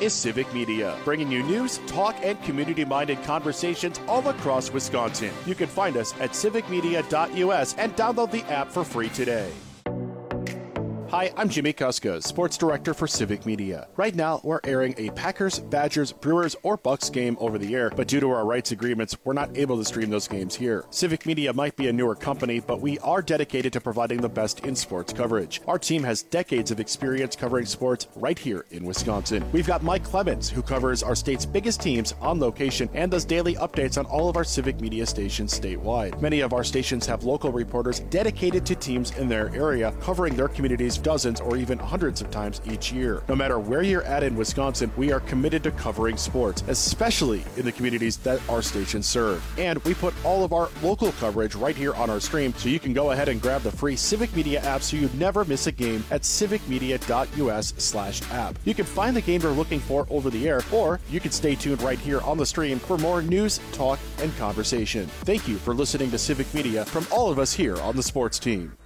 is Civic Media, bringing you news, talk, and community-minded conversations all across Wisconsin. You can find us at civicmedia.us and download the app for free today. Hi, I'm Jimmy Kuska, Sports Director for Civic Media. Right now, we're airing a Packers, Badgers, Brewers, or Bucks game over the air, but due to our rights agreements, we're not able to stream those games here. Civic Media might be a newer company, but we are dedicated to providing the best in sports coverage. Our team has decades of experience covering sports right here in Wisconsin. We've got Mike Clemens, who covers our state's biggest teams on location and does daily updates on all of our Civic Media stations statewide. Many of our stations have local reporters dedicated to teams in their area, covering their communities dozens or even hundreds of times each year. No matter where you're at in Wisconsin, we are committed to covering sports, especially in the communities that our stations serve. And we put all of our local coverage right here on our stream, so you can go ahead and grab the free Civic Media app so you never miss a game at civicmedia.us/app. You can find the game you're looking for over the air, or you can stay tuned right here on the stream for more news, talk, and conversation. Thank you for listening to Civic Media from all of us here on the sports team.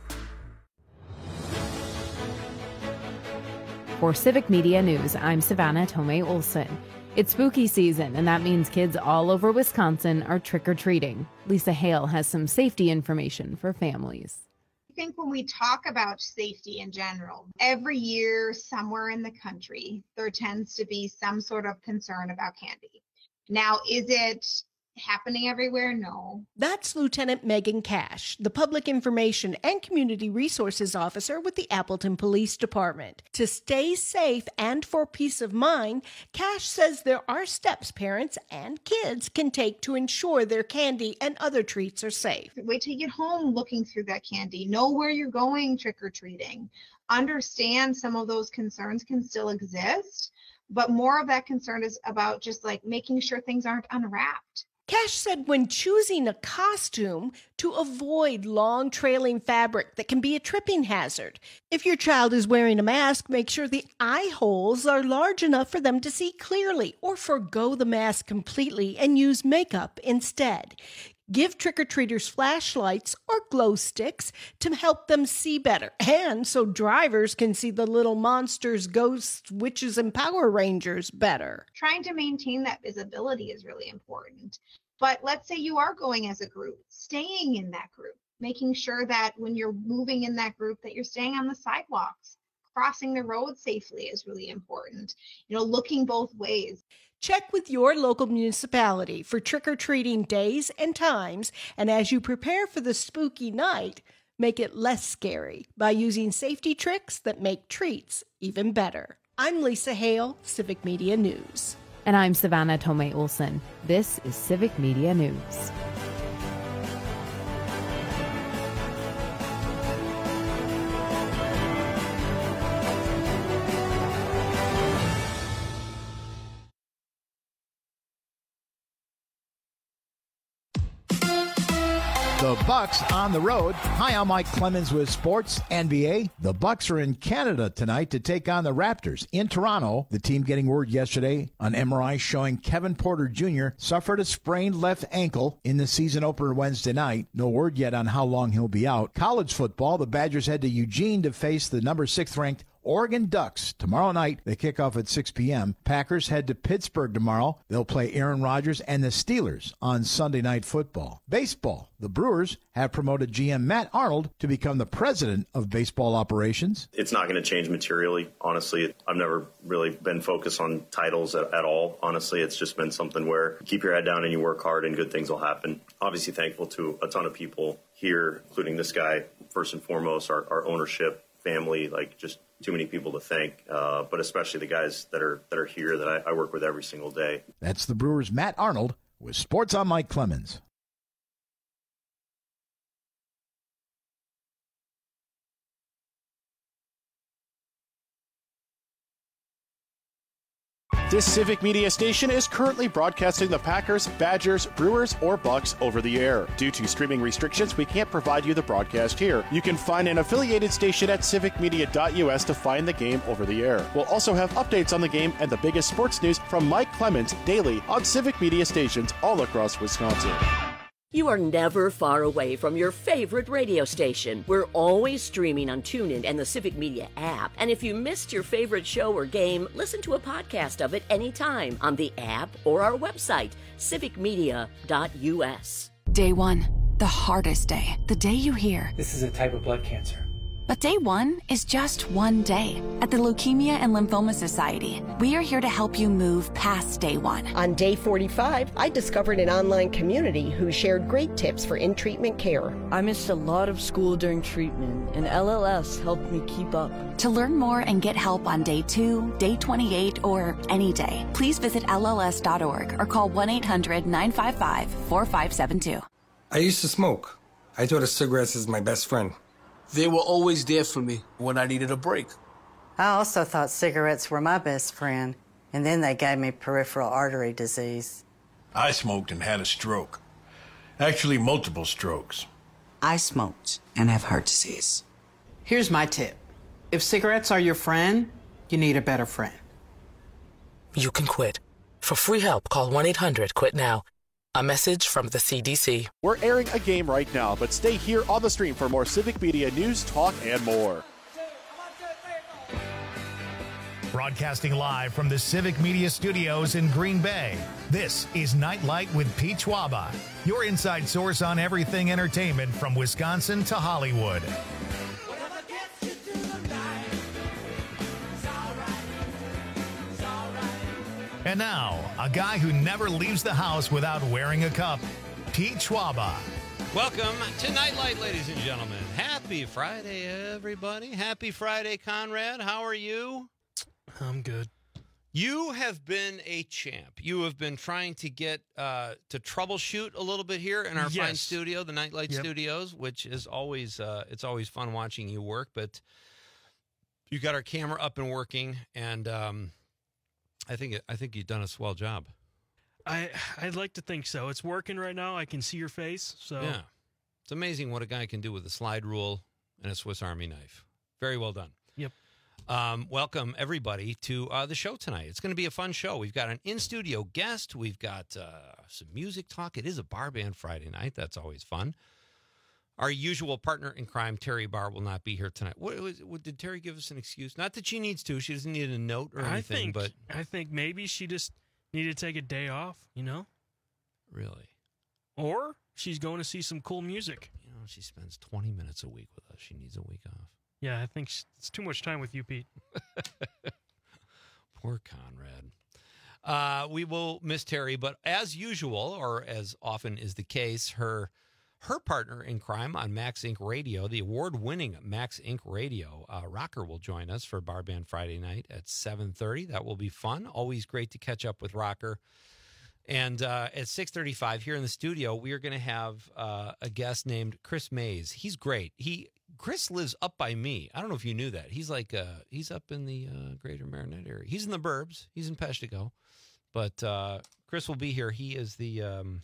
For Civic Media News, I'm Savannah Tomei Olson. It's spooky season, and that means kids all over Wisconsin are trick-or-treating. Lisa Hale has some safety information for families. I think when we talk about safety in general, every year somewhere in the country, there tends to be some sort of concern about candy. Now, is it happening everywhere? No. That's Lieutenant Megan Cash, the Public Information and Community Resources Officer with the Appleton Police Department. To stay safe and for peace of mind, Cash says there are steps parents and kids can take to ensure their candy and other treats are safe. Wait till you get home looking through that candy. Know where you're going trick-or-treating. Understand some of those concerns can still exist, but more of that concern is about just like making sure things aren't unwrapped. Cash said when choosing a costume to avoid long trailing fabric that can be a tripping hazard. If your child is wearing a mask, make sure the eye holes are large enough for them to see clearly, or forgo the mask completely and use makeup instead. Give trick-or-treaters flashlights or glow sticks to help them see better, and so drivers can see the little monsters, ghosts, witches, and Power Rangers better. Trying to maintain that visibility is really important. But let's say you are going as a group, staying in that group, making sure that when you're moving in that group that you're staying on the sidewalks. Crossing the road safely is really important. Looking both ways. Check with your local municipality for trick-or-treating days and times, and as you prepare for the spooky night, make it less scary by using safety tricks that make treats even better. I'm Lisa Hale, Civic Media News. And I'm Savannah Tomei Olson. This is Civic Media News. The Bucks on the road. Hi, I'm Mike Clemens with Sports NBA. The Bucks are in Canada tonight to take on the Raptors. In Toronto, the team getting word yesterday on MRI showing Kevin Porter Jr. suffered a sprained left ankle in the season opener Wednesday night. No word yet on how long he'll be out. College football, the Badgers head to Eugene to face the number 6th ranked Oregon Ducks. Tomorrow night, they kick off at 6 p.m. Packers head to Pittsburgh tomorrow. They'll play Aaron Rodgers and the Steelers on Sunday Night Football. Baseball. The Brewers have promoted GM Matt Arnold to become the president of baseball operations. It's not going to change materially, honestly. I've never really been focused on titles at all, honestly. It's just been something where you keep your head down and you work hard and good things will happen. Obviously thankful to a ton of people here, including this guy, first and foremost, our ownership, family, just too many people to thank, but especially the guys that are here that I work with every single day. That's the Brewers' Matt Arnold with Sports on Mike Clemens. This Civic Media station is currently broadcasting the Packers, Badgers, Brewers, or Bucks over the air. Due to streaming restrictions, we can't provide you the broadcast here. You can find an affiliated station at civicmedia.us to find the game over the air. We'll also have updates on the game and the biggest sports news from Mike Clemens daily on Civic Media stations all across Wisconsin. You are never far away from your favorite radio station. We're always streaming on TuneIn and the Civic Media app. And if you missed your favorite show or game, listen to a podcast of it anytime on the app or our website, civicmedia.us. Day one, the hardest day. The day you hear, "This is a type of blood cancer." But day one is just one day. At the Leukemia and Lymphoma Society, we are here to help you move past day one. On day 45, I discovered an online community who shared great tips for in-treatment care. I missed a lot of school during treatment, and LLS helped me keep up. To learn more and get help on day 2, day 28, or any day, please visit LLS.org or call 1-800-955-4572. I used to smoke. I thought of cigarettes as my best friend. They were always there for me when I needed a break. I also thought cigarettes were my best friend, and then they gave me peripheral artery disease. I smoked and had a stroke. Actually, multiple strokes. I smoked and have heart disease. Here's my tip. If cigarettes are your friend, you need a better friend. You can quit. For free help, call 1-800-QUIT-NOW. A message from the CDC. We're airing a game right now, but stay here on the stream for more Civic Media news, talk, and more. Broadcasting live from the Civic Media Studios in Green Bay, this is Nightlight with Pete Schwaba, your inside source on everything entertainment from Wisconsin to Hollywood. And now, a guy who never leaves the house without wearing a cup, Pete Schwaba. Welcome to Nightlight, ladies and gentlemen. Happy Friday, everybody. Happy Friday, Conrad. How are you? I'm good. You have been a champ. You have been trying to get to troubleshoot a little bit here in our fine studio, the Nightlight Studios, which is always it's always fun watching you work. But you got our camera up and working, and I think you've done a swell job. I'd like to think so. It's working right now. I can see your face. So yeah, it's amazing what a guy can do with a slide rule and a Swiss Army knife. Very well done. Yep. Welcome everybody to the show tonight. It's going to be a fun show. We've got an in-studio guest. We've got some music talk. It is a bar band Friday night. That's always fun. Our usual partner in crime, Terry Barr, will not be here tonight. What did Terry give us an excuse? Not that she needs to. She doesn't need a note or anything. I think maybe she just needed to take a day off, you know? Really? Or she's going to see some cool music. You know, she spends 20 minutes a week with us. She needs a week off. Yeah, I think it's too much time with you, Pete. Poor Conrad. We will miss Terry, but as usual, or as often is the case, her partner in crime on Max Inc. Radio, the award-winning Max Inc. Radio, Rocker will join us for Bar Band Friday night at 7:30. That will be fun. Always great to catch up with Rocker. And at 6:35 here in the studio, we are going to have a guest named Chris Mays. He's great. Chris lives up by me. I don't know if you knew that. He's like he's up in the greater Marinette area. He's in the burbs. He's in Peshtigo. But Chris will be here. He is the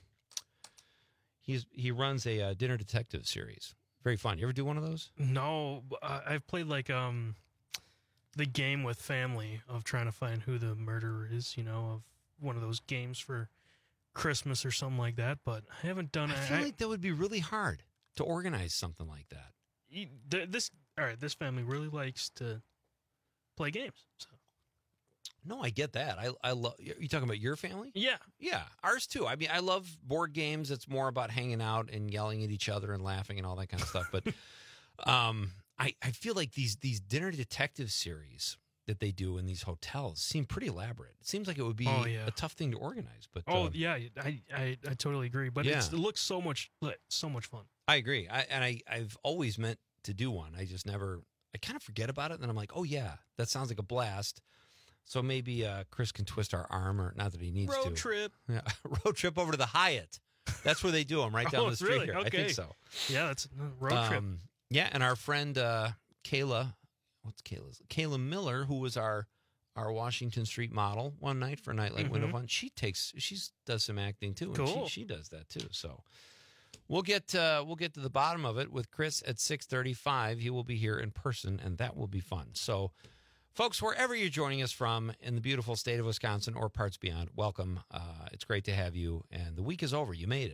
he runs a dinner detective series. Very fun. You ever do one of those? No, I've played like the game with family of trying to find who the murderer is. You know, of one of those games for Christmas or something like that. But I haven't done it. I feel like that would be really hard to organize something like that. This family really likes to play games. So. No, I get that. I love. You talking about your family? Yeah, ours too. I mean, I love board games. It's more about hanging out and yelling at each other and laughing and all that kind of stuff. But I feel like these dinner detective series that they do in these hotels seem pretty elaborate. It seems like it would be a tough thing to organize. But I totally agree. But it looks so much fun. I agree. I've always meant to do one. I just never. I kind of forget about it, and then I'm like, oh yeah, that sounds like a blast. So maybe Chris can twist our arm, or not that he needs to. Road trip. Yeah, road trip over to the Hyatt. That's where they do them, right down the street really? here. Okay. I think so. Yeah, that's a road trip. Yeah, and our friend Kayla, Kayla Miller, who was our Washington Street model one night for Nightlight Window Fun. She does some acting too, and cool. she does that too. So we'll get to the bottom of it with Chris at 6:35. He will be here in person, and that will be fun. So. Folks, wherever you're joining us from in the beautiful state of Wisconsin or parts beyond, welcome. It's great to have you. And the week is over. You made it.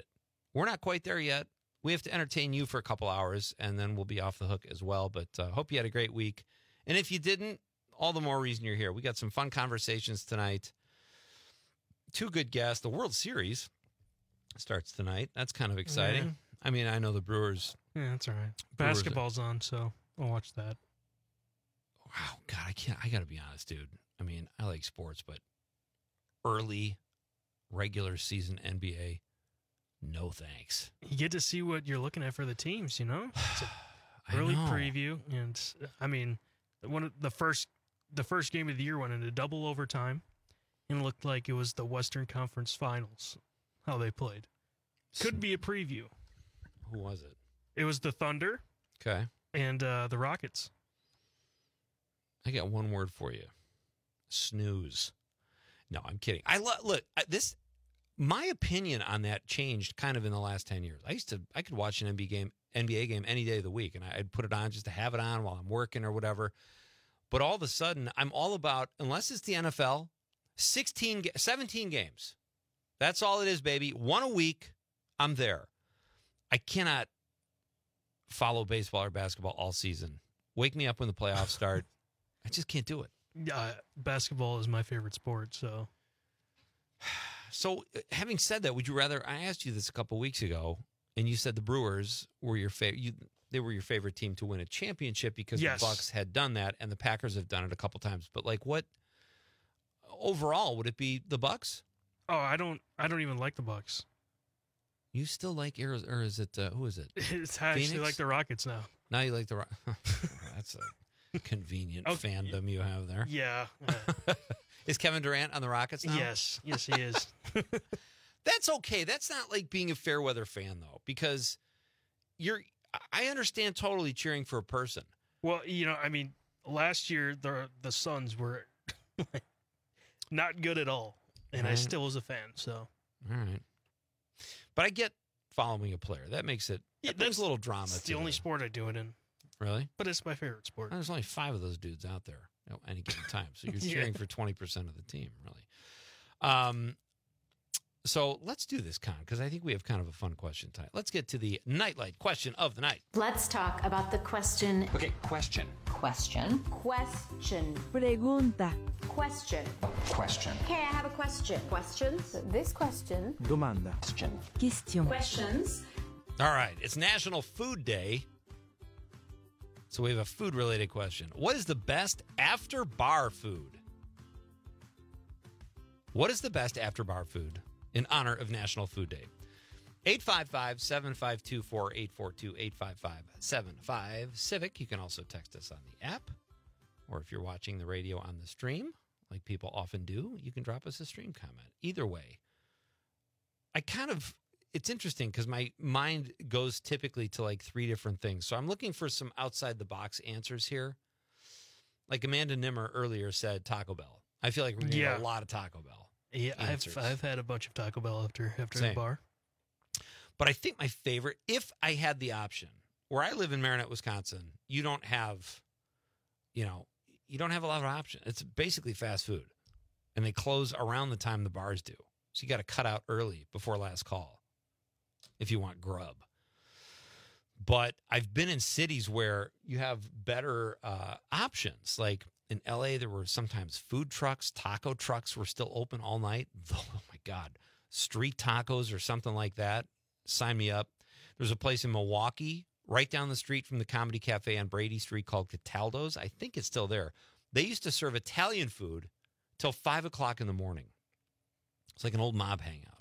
we're not quite there yet. We have to entertain you for a couple hours, and then we'll be off the hook as well. But hope you had a great week. And if you didn't, all the more reason you're here. We got some fun conversations tonight. 2 good guests. The World Series starts tonight. That's kind of exciting. Yeah. I mean, I know the Brewers. Yeah, that's all right. Basketball's on, so I'll watch that. Wow, God, I got to be honest, dude. I mean, I like sports, but early regular season NBA, no thanks. You get to see what you're looking at for the teams, you know? It's an early preview. And, I mean, the first game of the year went into double overtime, and it looked like it was the Western Conference Finals, how they played. Could be a preview. Who was it? It was the Thunder. Okay. And the Rockets. I got one word for you. Snooze. No, I'm kidding. My opinion on that changed kind of in the last 10 years. I could watch an NBA game any day of the week, and I'd put it on just to have it on while I'm working or whatever. But all of a sudden, I'm all about, unless it's the NFL, 17 games. That's all it is, baby. 1 a week, I'm there. I cannot follow baseball or basketball all season. Wake me up when the playoffs start. I just can't do it. Basketball is my favorite sport, so. So, having said that, would you rather? I asked you this a couple weeks ago, and you said the Brewers were your favorite. They were your favorite team to win a championship because Yes. the Bucks had done that, and the Packers have done it a couple times. But what overall would it be? The Bucks? Oh, I don't even like the Bucks. You still like Arizona, or is it who is it? It's actually Phoenix? like the Rockets now. Now you like the That's a convenient fandom you have there. Yeah. Is Kevin Durant on the Rockets now? Yes, he is. That's okay. That's not like being a fair weather fan, though, because I understand totally cheering for a person. Well, I mean, last year the Suns were not good at all, and I still was a fan. So, all right. But I get following a player. That makes it. That brings a little drama. It's the only sport I do it in. Really? But it's my favorite sport. There's only 5 of those dudes out there at any given time. So you're cheering for 20% of the team, really. So let's do this, Con, because I think we have kind of a fun question tonight. Let's get to the Nightlight question of the night. Let's talk about the question. Okay, question. Question. Question. Pregunta. Question. Question. Okay, I have a question. Questions? This question. Domanda. Question. Question. Questions. All right. It's National Food Day. So we have a food-related question. What is the best after-bar food? What is the best after-bar food in honor of National Food Day? 855-752-4842, 855-75-CIVIC. You can also text us on the app. Or if you're watching the radio on the stream, like people often do, you can drop us a stream comment. Either way, it's interesting because my mind goes typically to like 3 different things. So I'm looking for some outside-the-box answers here. Like Amanda Nimmer earlier said Taco Bell. I feel like we're going to get a lot of Taco Bell. Yeah, answers. I've had a bunch of Taco Bell after the bar. But I think my favorite, if I had the option, where I live in Marinette, Wisconsin, you don't have a lot of options. It's basically fast food. And they close around the time the bars do. So you got to cut out early before last call if you want grub. But I've been in cities where you have better options. Like in LA, there were sometimes food trucks, taco trucks were still open all night. Oh my God. Street tacos or something like that. Sign me up. There's a place in Milwaukee right down the street from the Comedy Cafe on Brady Street called Cataldo's. I think it's still there. They used to serve Italian food till 5 o'clock in the morning. It's like an old mob hangout.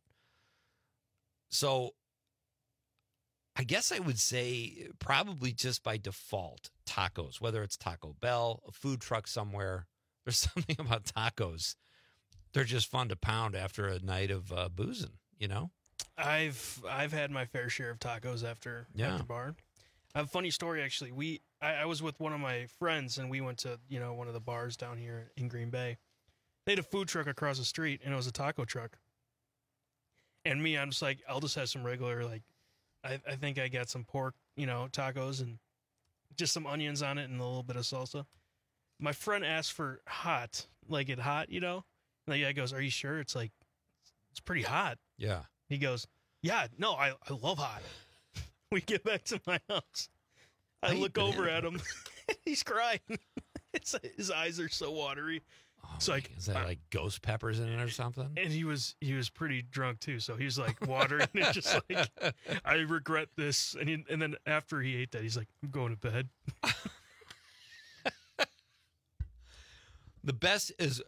So I guess I would say probably just by default, tacos, whether it's Taco Bell, a food truck somewhere. There's something about tacos. They're just fun to pound after a night of boozing, I've had my fair share of tacos after bar. I have a funny story, actually. I was with one of my friends, and we went to one of the bars down here in Green Bay. They had a food truck across the street, and it was a taco truck. And me, I'm just like, I'll just have some regular, like, I think I got some pork, tacos and just some onions on it and a little bit of salsa. My friend asked for hot, like hot, And the guy goes, "Are you sure?" It's like, it's pretty hot. Yeah. He goes, Yeah, no, I love hot. We get back to my house. I look over at him. He's crying. His eyes are so watery. Oh, it's like, is that like ghost peppers in it or something? And he was pretty drunk too, so he's like watering it, just like, I regret this. And then after he ate that, he's like, I'm going to bed. The best is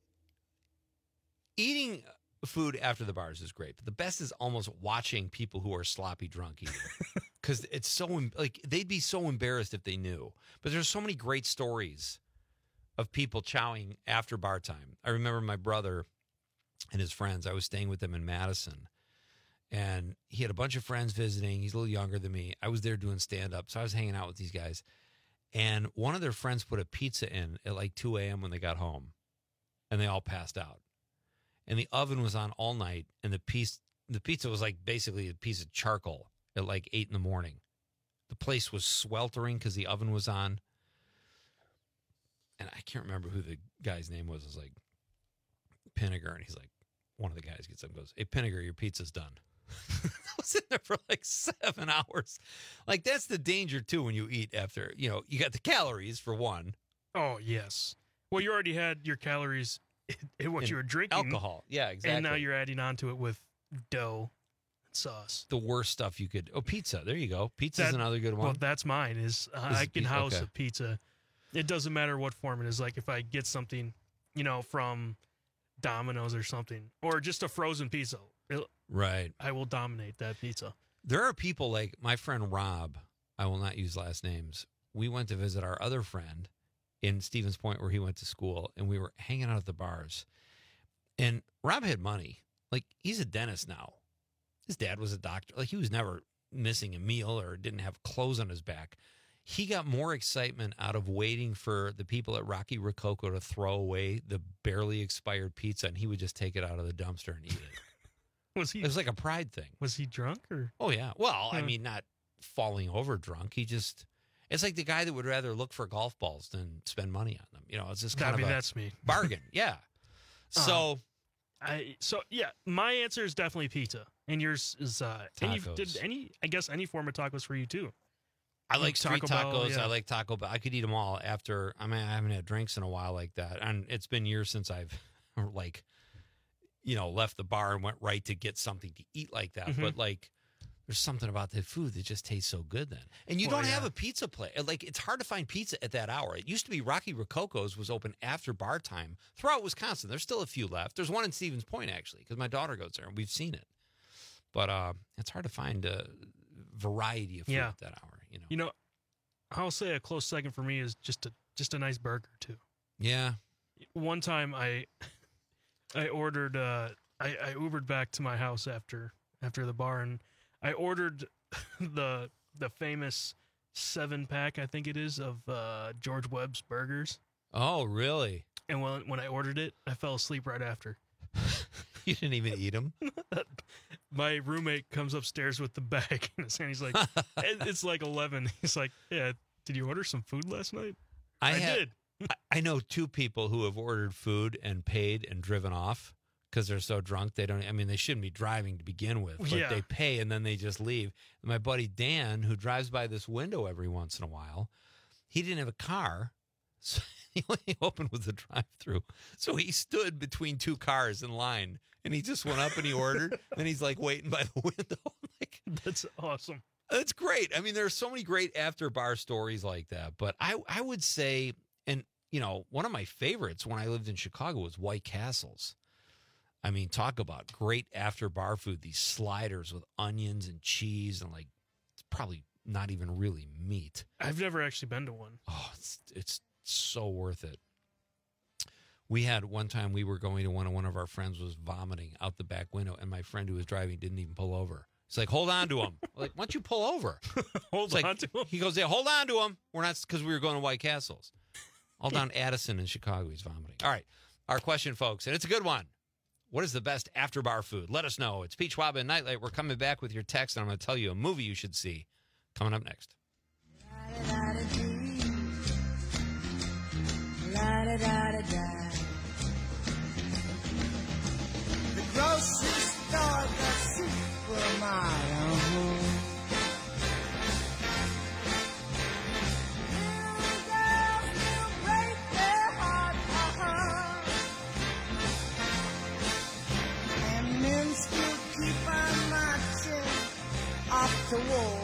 eating food after the bars is great, but the best is almost watching people who are sloppy drunk eating. Because it's so, like, they'd be so embarrassed if they knew. But there's so many great stories of people chowing after bar time. I remember my brother and his friends. I was staying with them in Madison, and he had a bunch of friends visiting. He's a little younger than me. I was there doing stand-up, so I was hanging out with these guys. And one of their friends put a pizza in at like 2 a.m. when they got home, and they all passed out. And the oven was on all night, and the pizza was like basically a piece of charcoal at like 8 in the morning. The place was sweltering because the oven was on. And I can't remember who the guy's name was. It was like Pinniger. And he's like, one of the guys gets up and goes, "Hey, Pinniger, your pizza's done." I was in there for like 7 hours. Like, that's the danger, too, when you eat after, you got the calories for one. Oh, yes. Well, you already had your calories in what you were drinking. Alcohol. Yeah, exactly. And now you're adding on to it with dough and sauce. The worst stuff you could. Oh, pizza. There you go. Pizza's another good one. Well, that's mine. I can house a pizza. It doesn't matter what form it is. Like, if I get something, from Domino's or something, or just a frozen pizza, right, I will dominate that pizza. There are people like my friend Rob. I will not use last names. We went to visit our other friend in Stevens Point, where he went to school, and we were hanging out at the bars. And Rob had money. Like, he's a dentist now. His dad was a doctor. Like, he was never missing a meal or didn't have clothes on his back. He got more excitement out of waiting for the people at Rocky Rococo to throw away the barely expired pizza, and he would just take it out of the dumpster and eat it. It was like a pride thing. Was he drunk? Or? Oh, yeah. Well, I mean, not falling over drunk. He just... It's like the guy that would rather look for golf balls than spend money on them. It's just kind of that's me. Bargain. Yeah. So... my answer is definitely pizza. And yours is... tacos. Any form of tacos for you, too. I like street tacos. Yeah. I like Taco Bell. I could eat them all after. I haven't had drinks in a while like that. And it's been years since I've, left the bar and went right to get something to eat like that. Mm-hmm. But, there's something about the food that just tastes so good then. And you don't have a pizza place. Like, it's hard to find pizza at that hour. It used to be Rocky Rococo's was open after bar time throughout Wisconsin. There's still a few left. There's one in Stevens Point, actually, because my daughter goes there, and we've seen it. But it's hard to find a variety of food at that hour. I'll say a close second for me is just a nice burger too. Yeah. One time I ordered I Ubered back to my house after the bar, and I ordered the famous 7-pack, I think it is, of George Webb's burgers. Oh, really? And when I ordered it, I fell asleep right after. You didn't even eat them? My roommate comes upstairs with the bag in his hand. He's like, it's like 11. He's like, yeah, did you order some food last night? I did. I know 2 people who have ordered food and paid and driven off because they're so drunk. They shouldn't be driving to begin with, but they pay and then they just leave. And my buddy Dan, who drives by this window every once in a while, he didn't have a car. So he only opened with the drive-through. So he stood between 2 cars in line, and he just went up and he ordered. And he's like waiting by the window. That's awesome. That's great. There are so many great after-bar stories like that. But I would say, and, one of my favorites when I lived in Chicago was White Castles. Talk about great after-bar food. These sliders with onions and cheese and, it's probably not even really meat. I've never actually been to one. Oh, it's so worth it. We had one time we were going to one of our friends was vomiting out the back window, and my friend who was driving didn't even pull over. He's like, hold on to him. Like, why don't you pull over? Hold on to him. He goes, yeah, hold on to him. We're not, because we were going to White Castles. All down Addison in Chicago, he's vomiting. All right, our question, folks, and it's a good one. What is the best after-bar food? Let us know. It's Pete Schwab and Nightlight. We're coming back with your text, and I'm going to tell you a movie you should see coming up next. La-da-da-da-da. The grocery store got super To war.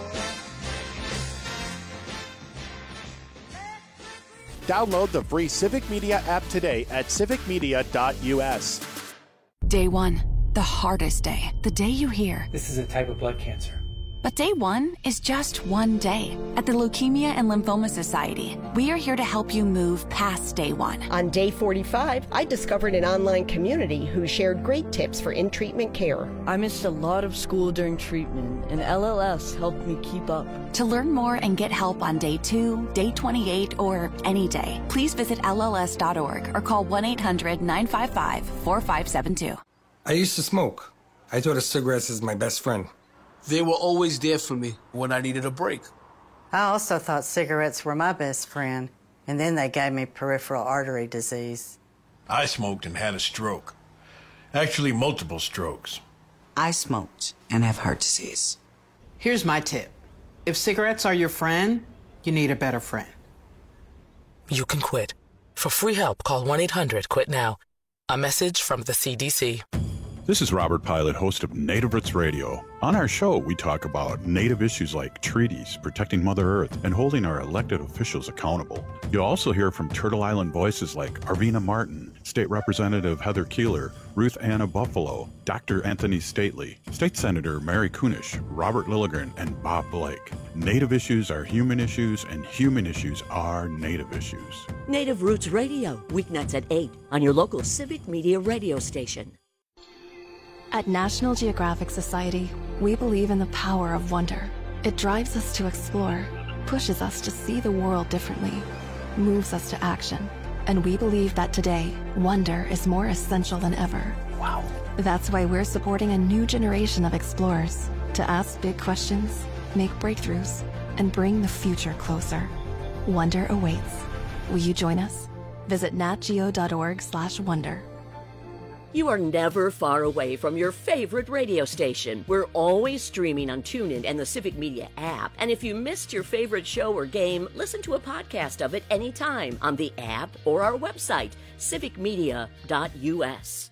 Download the free Civic Media app today at civicmedia.us. Day one, the hardest day. The day you hear, This is a type of blood cancer. but day one is just one day. At the Leukemia and Lymphoma Society, we are here to help you move past day one. On day 45, I discovered an online community who shared great tips for in-treatment care. I missed a lot of school during treatment, and LLS helped me keep up. To learn more and get help on day 2, day 28, or any day, please visit LLS.org or call 1-800-955-4572. I used to smoke. I thought of cigarettes as my best friend. They were always there for me when I needed a break. I also thought cigarettes were my best friend, and then they gave me peripheral artery disease. I smoked and had a stroke. Actually, multiple strokes. I smoked and have heart disease. Here's my tip. If cigarettes are your friend, you need a better friend. You can quit. For free help, call 1-800-QUIT-NOW. A message from the CDC. This is Robert Pilot, host of Native Roots Radio. On our show, we talk about Native issues like treaties, protecting Mother Earth, and holding our elected officials accountable. You'll also hear from Turtle Island voices like Arvina Martin, State Representative Heather Keeler, Ruth Anna Buffalo, Dr. Anthony Stately, State Senator Mary Kunish, Robert Lilligren, and Bob Blake. Native issues are human issues, and human issues are Native issues. Native Roots Radio, weeknights at 8 on your local Civic Media radio station. At National Geographic Society, we believe in the power of wonder. It drives us to explore, pushes us to see the world differently, moves us to action. And we believe that today, wonder is more essential than ever. Wow. That's why we're supporting a new generation of explorers to ask big questions, make breakthroughs, and bring the future closer. Wonder awaits. Will you join us? Visit natgeo.org/wonder. You are never far away from your favorite radio station. We're always streaming on TuneIn and the Civic Media app. And if you missed your favorite show or game, listen to a podcast of it anytime on the app or our website, civicmedia.us.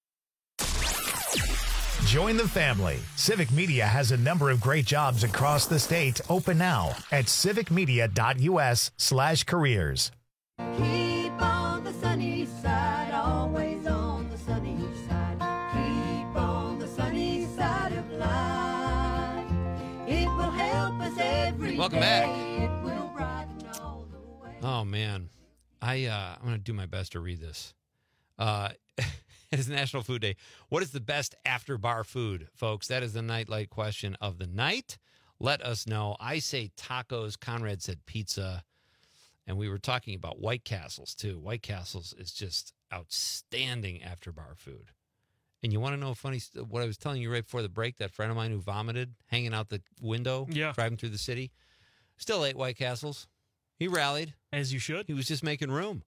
Join the family. Civic Media has a number of great jobs across the state open now at civicmedia.us/careers. Keep on the sunny side, always on the sunny side. Keep on the sunny side of life. It will help us every Welcome day. back. It will brighten all the way. Oh, man. I'm going to do my best to read this. It's National Food Day. What is the best after-bar food, folks? That is the nightlight question of the night. Let us know. I say tacos. Conrad said pizza. And we were talking about White Castles, too. White Castles is just outstanding after-bar food. And you want to know what I was telling you right before the break, that friend of mine who vomited hanging out the window, driving through the city, still ate White Castles. He rallied. As you should. He was just making room.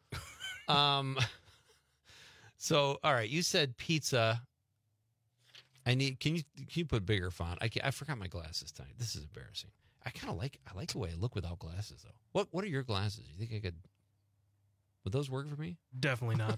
So, all right, you said pizza. Can you put bigger font? I forgot my glasses tonight. This is embarrassing. I like the way I look without glasses, though. What are your glasses? You think would those work for me? Definitely not.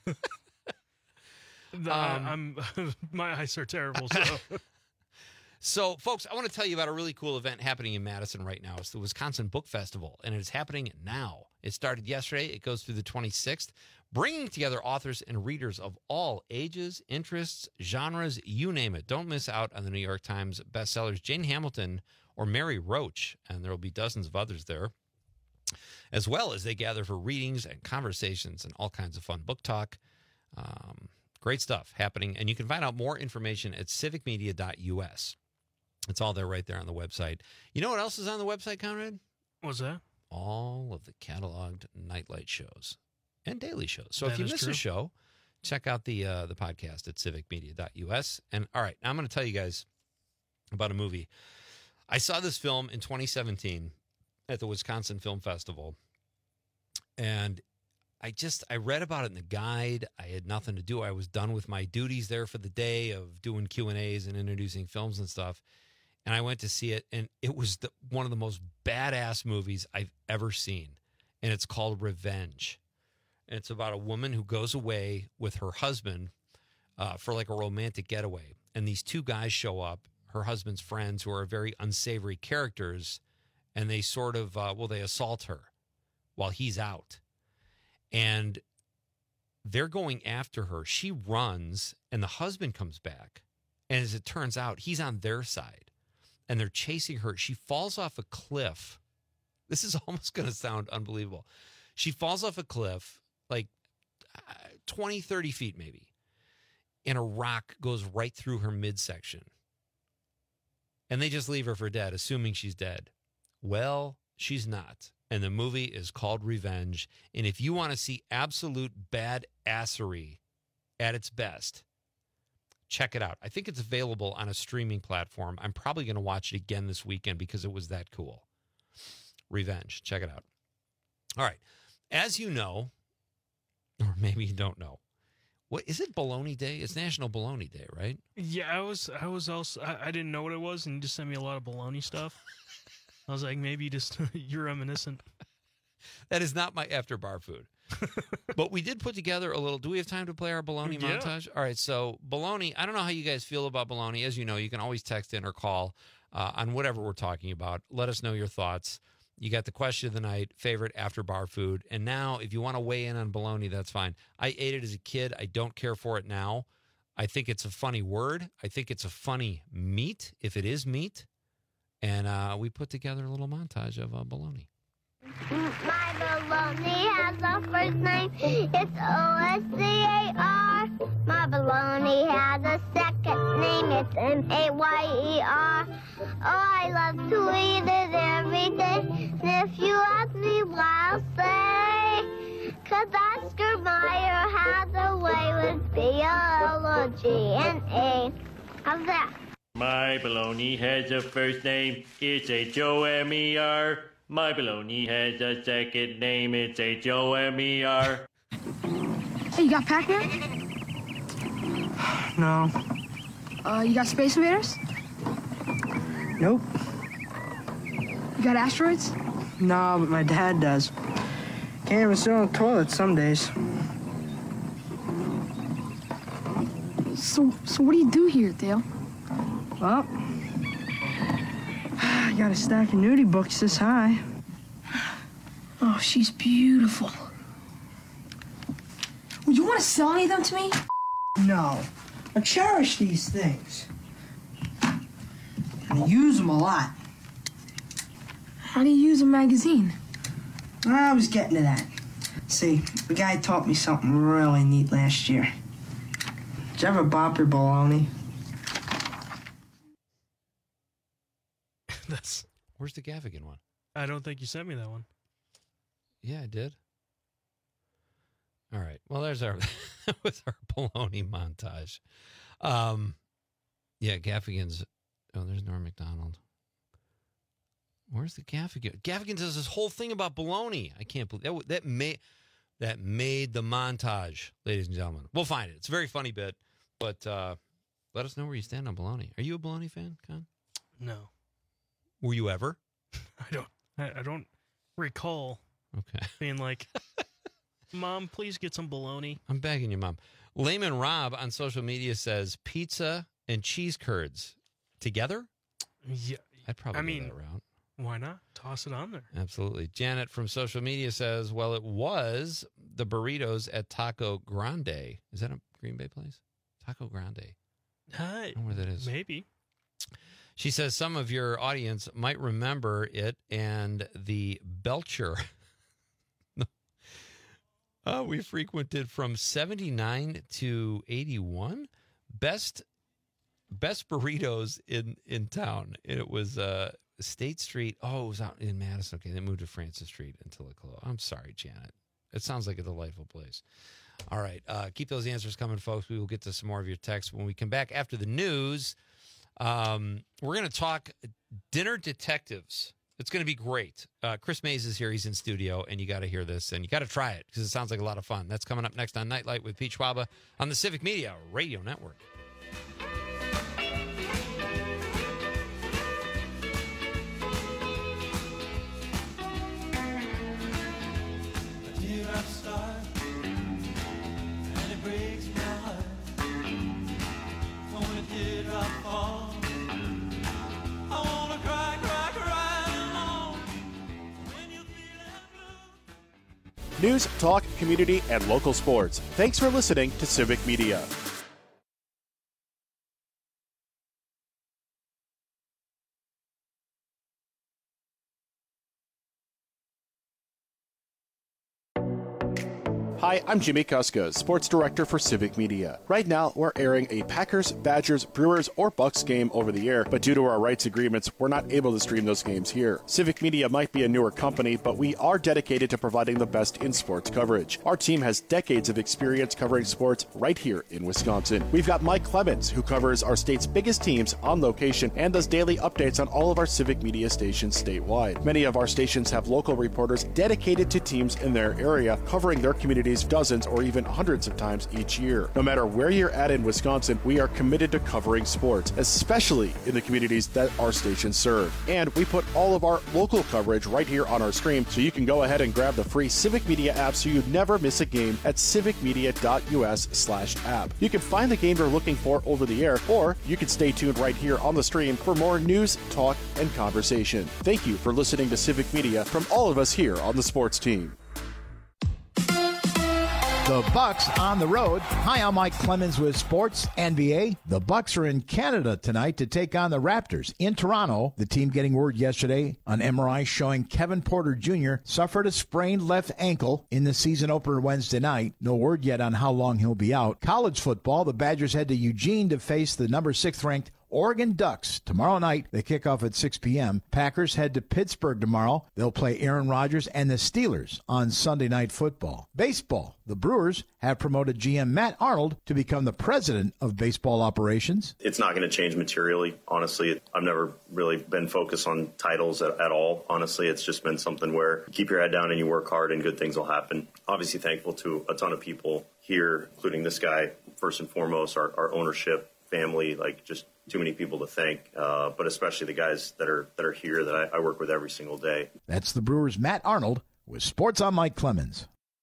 My eyes are terrible. So, folks, I want to tell you about a really cool event happening in Madison right now. It's the Wisconsin Book Festival, and it's happening now. It started yesterday. It goes through the 26th, bringing together authors and readers of all ages, interests, genres, you name it. Don't miss out on the New York Times bestsellers Jane Hamilton or Mary Roach, and there will be dozens of others there, as well as they gather for readings and conversations and all kinds of fun book talk. Great stuff happening, and you can find out more information at civicmedia.us. It's all there right there on the website. You know what else is on the website, Conrad? What's that? All of the cataloged nightlight shows and daily shows. So if That you is miss true. a show, check out the podcast at civicmedia.us. And all right, now I'm going to tell you guys about a movie. I saw this film in 2017 at the Wisconsin Film Festival, and I read about it in the guide. I had nothing to do. I was done with my duties there for the day of doing Q&As and introducing films and stuff. And I went to see it, and it was one of the most badass movies I've ever seen. And it's called Revenge. And it's about a woman who goes away with her husband for like a romantic getaway. And these two guys show up, her husband's friends, who are very unsavory characters. And they sort of, they assault her while he's out. And they're going after her. She runs, and the husband comes back. And as it turns out, he's on their side. And they're chasing her. She falls off a cliff. This is almost going to sound unbelievable. She falls off a cliff, like 20, 30 feet maybe. And a rock goes right through her midsection. And they just leave her for dead, assuming she's dead. Well, she's not. And the movie is called Revenge. And if you want to see absolute badassery at its best, check it out. I think it's available on a streaming platform. I'm probably going to watch it again this weekend because it was that cool. Revenge. Check it out. All right. As you know, or maybe you don't know, what is it? Bologna Day? It's National Bologna Day, right? Yeah, I was also, I didn't know what it was, and you just sent me a lot of bologna stuff. I was like, maybe just you're reminiscent. That is not my after bar food. But we did put together a little. Do we have time to play our bologna montage? All right. So bologna, I don't know how you guys feel about bologna. As you know, you can always text in or call on whatever we're talking about. Let us know your thoughts. You got the question of the night, favorite after bar food. And now if you want to weigh in on bologna, that's fine. I ate it as a kid. I don't care for it now. I think it's a funny word. I think it's a funny meat, if it is meat. And we put together a little montage of bologna. My bologna has a first name. It's O-S-C-A-R. My bologna has a second name. It's M-A-Y-E-R. Oh, I love to eat it every day. And if you ask me why, I'll say, 'cause Oscar Mayer has a way with B-O-L-O-G-N-A. How's that? My bologna has a first name. It's H-O-M-E-R. My bologna has a second name. It's H-O-M-E-R. Hey, you got Pac-Man? No. You got Space Invaders? Nope. You got Asteroids? No, but my dad does. Can't even sit on the toilet some days. So what do you do here, Dale? Well, I got a stack of nudie books this high. Oh, she's beautiful. Would you want to sell any of them to me? No. I cherish these things. And I use them a lot. How do you use a magazine? I was getting to that. See, the guy taught me something really neat last year. Did you ever bop your bologna? Where's the Gaffigan one? I don't think you sent me that one. Yeah, I did. All right. Well, there's our with our bologna montage. Yeah, Gaffigan's. Oh, there's Norm Macdonald. Where's the Gaffigan? Gaffigan does this whole thing about bologna. I can't believe that made the montage, ladies and gentlemen. We'll find it. It's a very funny bit, but let us know where you stand on bologna. Are you a bologna fan, Con? No. Were you ever? I don't recall. Okay. Being like, Mom, please get some bologna. I'm begging you, Mom. Layman Rob on social media says pizza and cheese curds together. Yeah, I'd probably go that route. Why not? Toss it on there. Absolutely. Janet from social media says, well, it was the burritos at Taco Grande. Is that a Green Bay place? Taco Grande. I don't know where that is. Maybe. She says some of your audience might remember it and the Belcher. We frequented from 79 to 81. Best burritos in town. And it was State Street. Oh, it was out in Madison. Okay, they moved to Francis Street until it closed. I'm sorry, Janet. It sounds like a delightful place. All right. Keep those answers coming, folks. We will get to some more of your texts when we come back after the news. We're going to talk dinner detectives. It's going to be great. Chris Mays is here. He's in studio, and you got to hear this, and you got to try it because it sounds like a lot of fun. That's coming up next on Nightlight with Pete Schwaba on the Civic Media Radio Network. News, talk, community, and local sports. Thanks for listening to Civic Media. Hi, I'm Jimmy Kuska, Sports Director for Civic Media. Right now, we're airing a Packers, Badgers, Brewers, or Bucks game over the air, but due to our rights agreements, we're not able to stream those games here. Civic Media might be a newer company, but we are dedicated to providing the best in sports coverage. Our team has decades of experience covering sports right here in Wisconsin. We've got Mike Clemens, who covers our state's biggest teams on location and does daily updates on all of our Civic Media stations statewide. Many of our stations have local reporters dedicated to teams in their area, covering their communities dozens or even hundreds of times each year. No matter where you're at in Wisconsin, we are committed to covering sports, especially in the communities that our stations serve. And we put all of our local coverage right here on our stream, so you can go ahead and grab the free Civic Media app so you never miss a game at civicmedia.us/app. You can find the game you're looking for over the air, or you can stay tuned right here on the stream for more news, talk, and conversation. Thank you for listening to Civic Media from all of us here on the sports team. The Bucks on the road. Hi, I'm Mike Clemens with Sports NBA. The Bucks are in Canada tonight to take on the Raptors in Toronto. The team getting word yesterday on MRI showing Kevin Porter Jr. suffered a sprained left ankle in the season opener Wednesday night. No word yet on how long he'll be out. College football, the Badgers head to Eugene to face the number 6th ranked Oregon Ducks tomorrow night. They kick off at 6 p.m. Packers head to Pittsburgh tomorrow. They'll play Aaron Rodgers and the Steelers on Sunday Night Football. Baseball. The Brewers have promoted GM Matt Arnold to become the president of baseball operations. It's not going to change materially. Honestly, I've never really been focused on titles at all. Honestly, it's just been something where you keep your head down and you work hard and good things will happen. Obviously thankful to a ton of people here, including this guy, first and foremost, our ownership, family, like just too many people to thank, but especially the guys that are here that I work with every single day. That's the Brewers' Matt Arnold with Sports on Mike Clemens.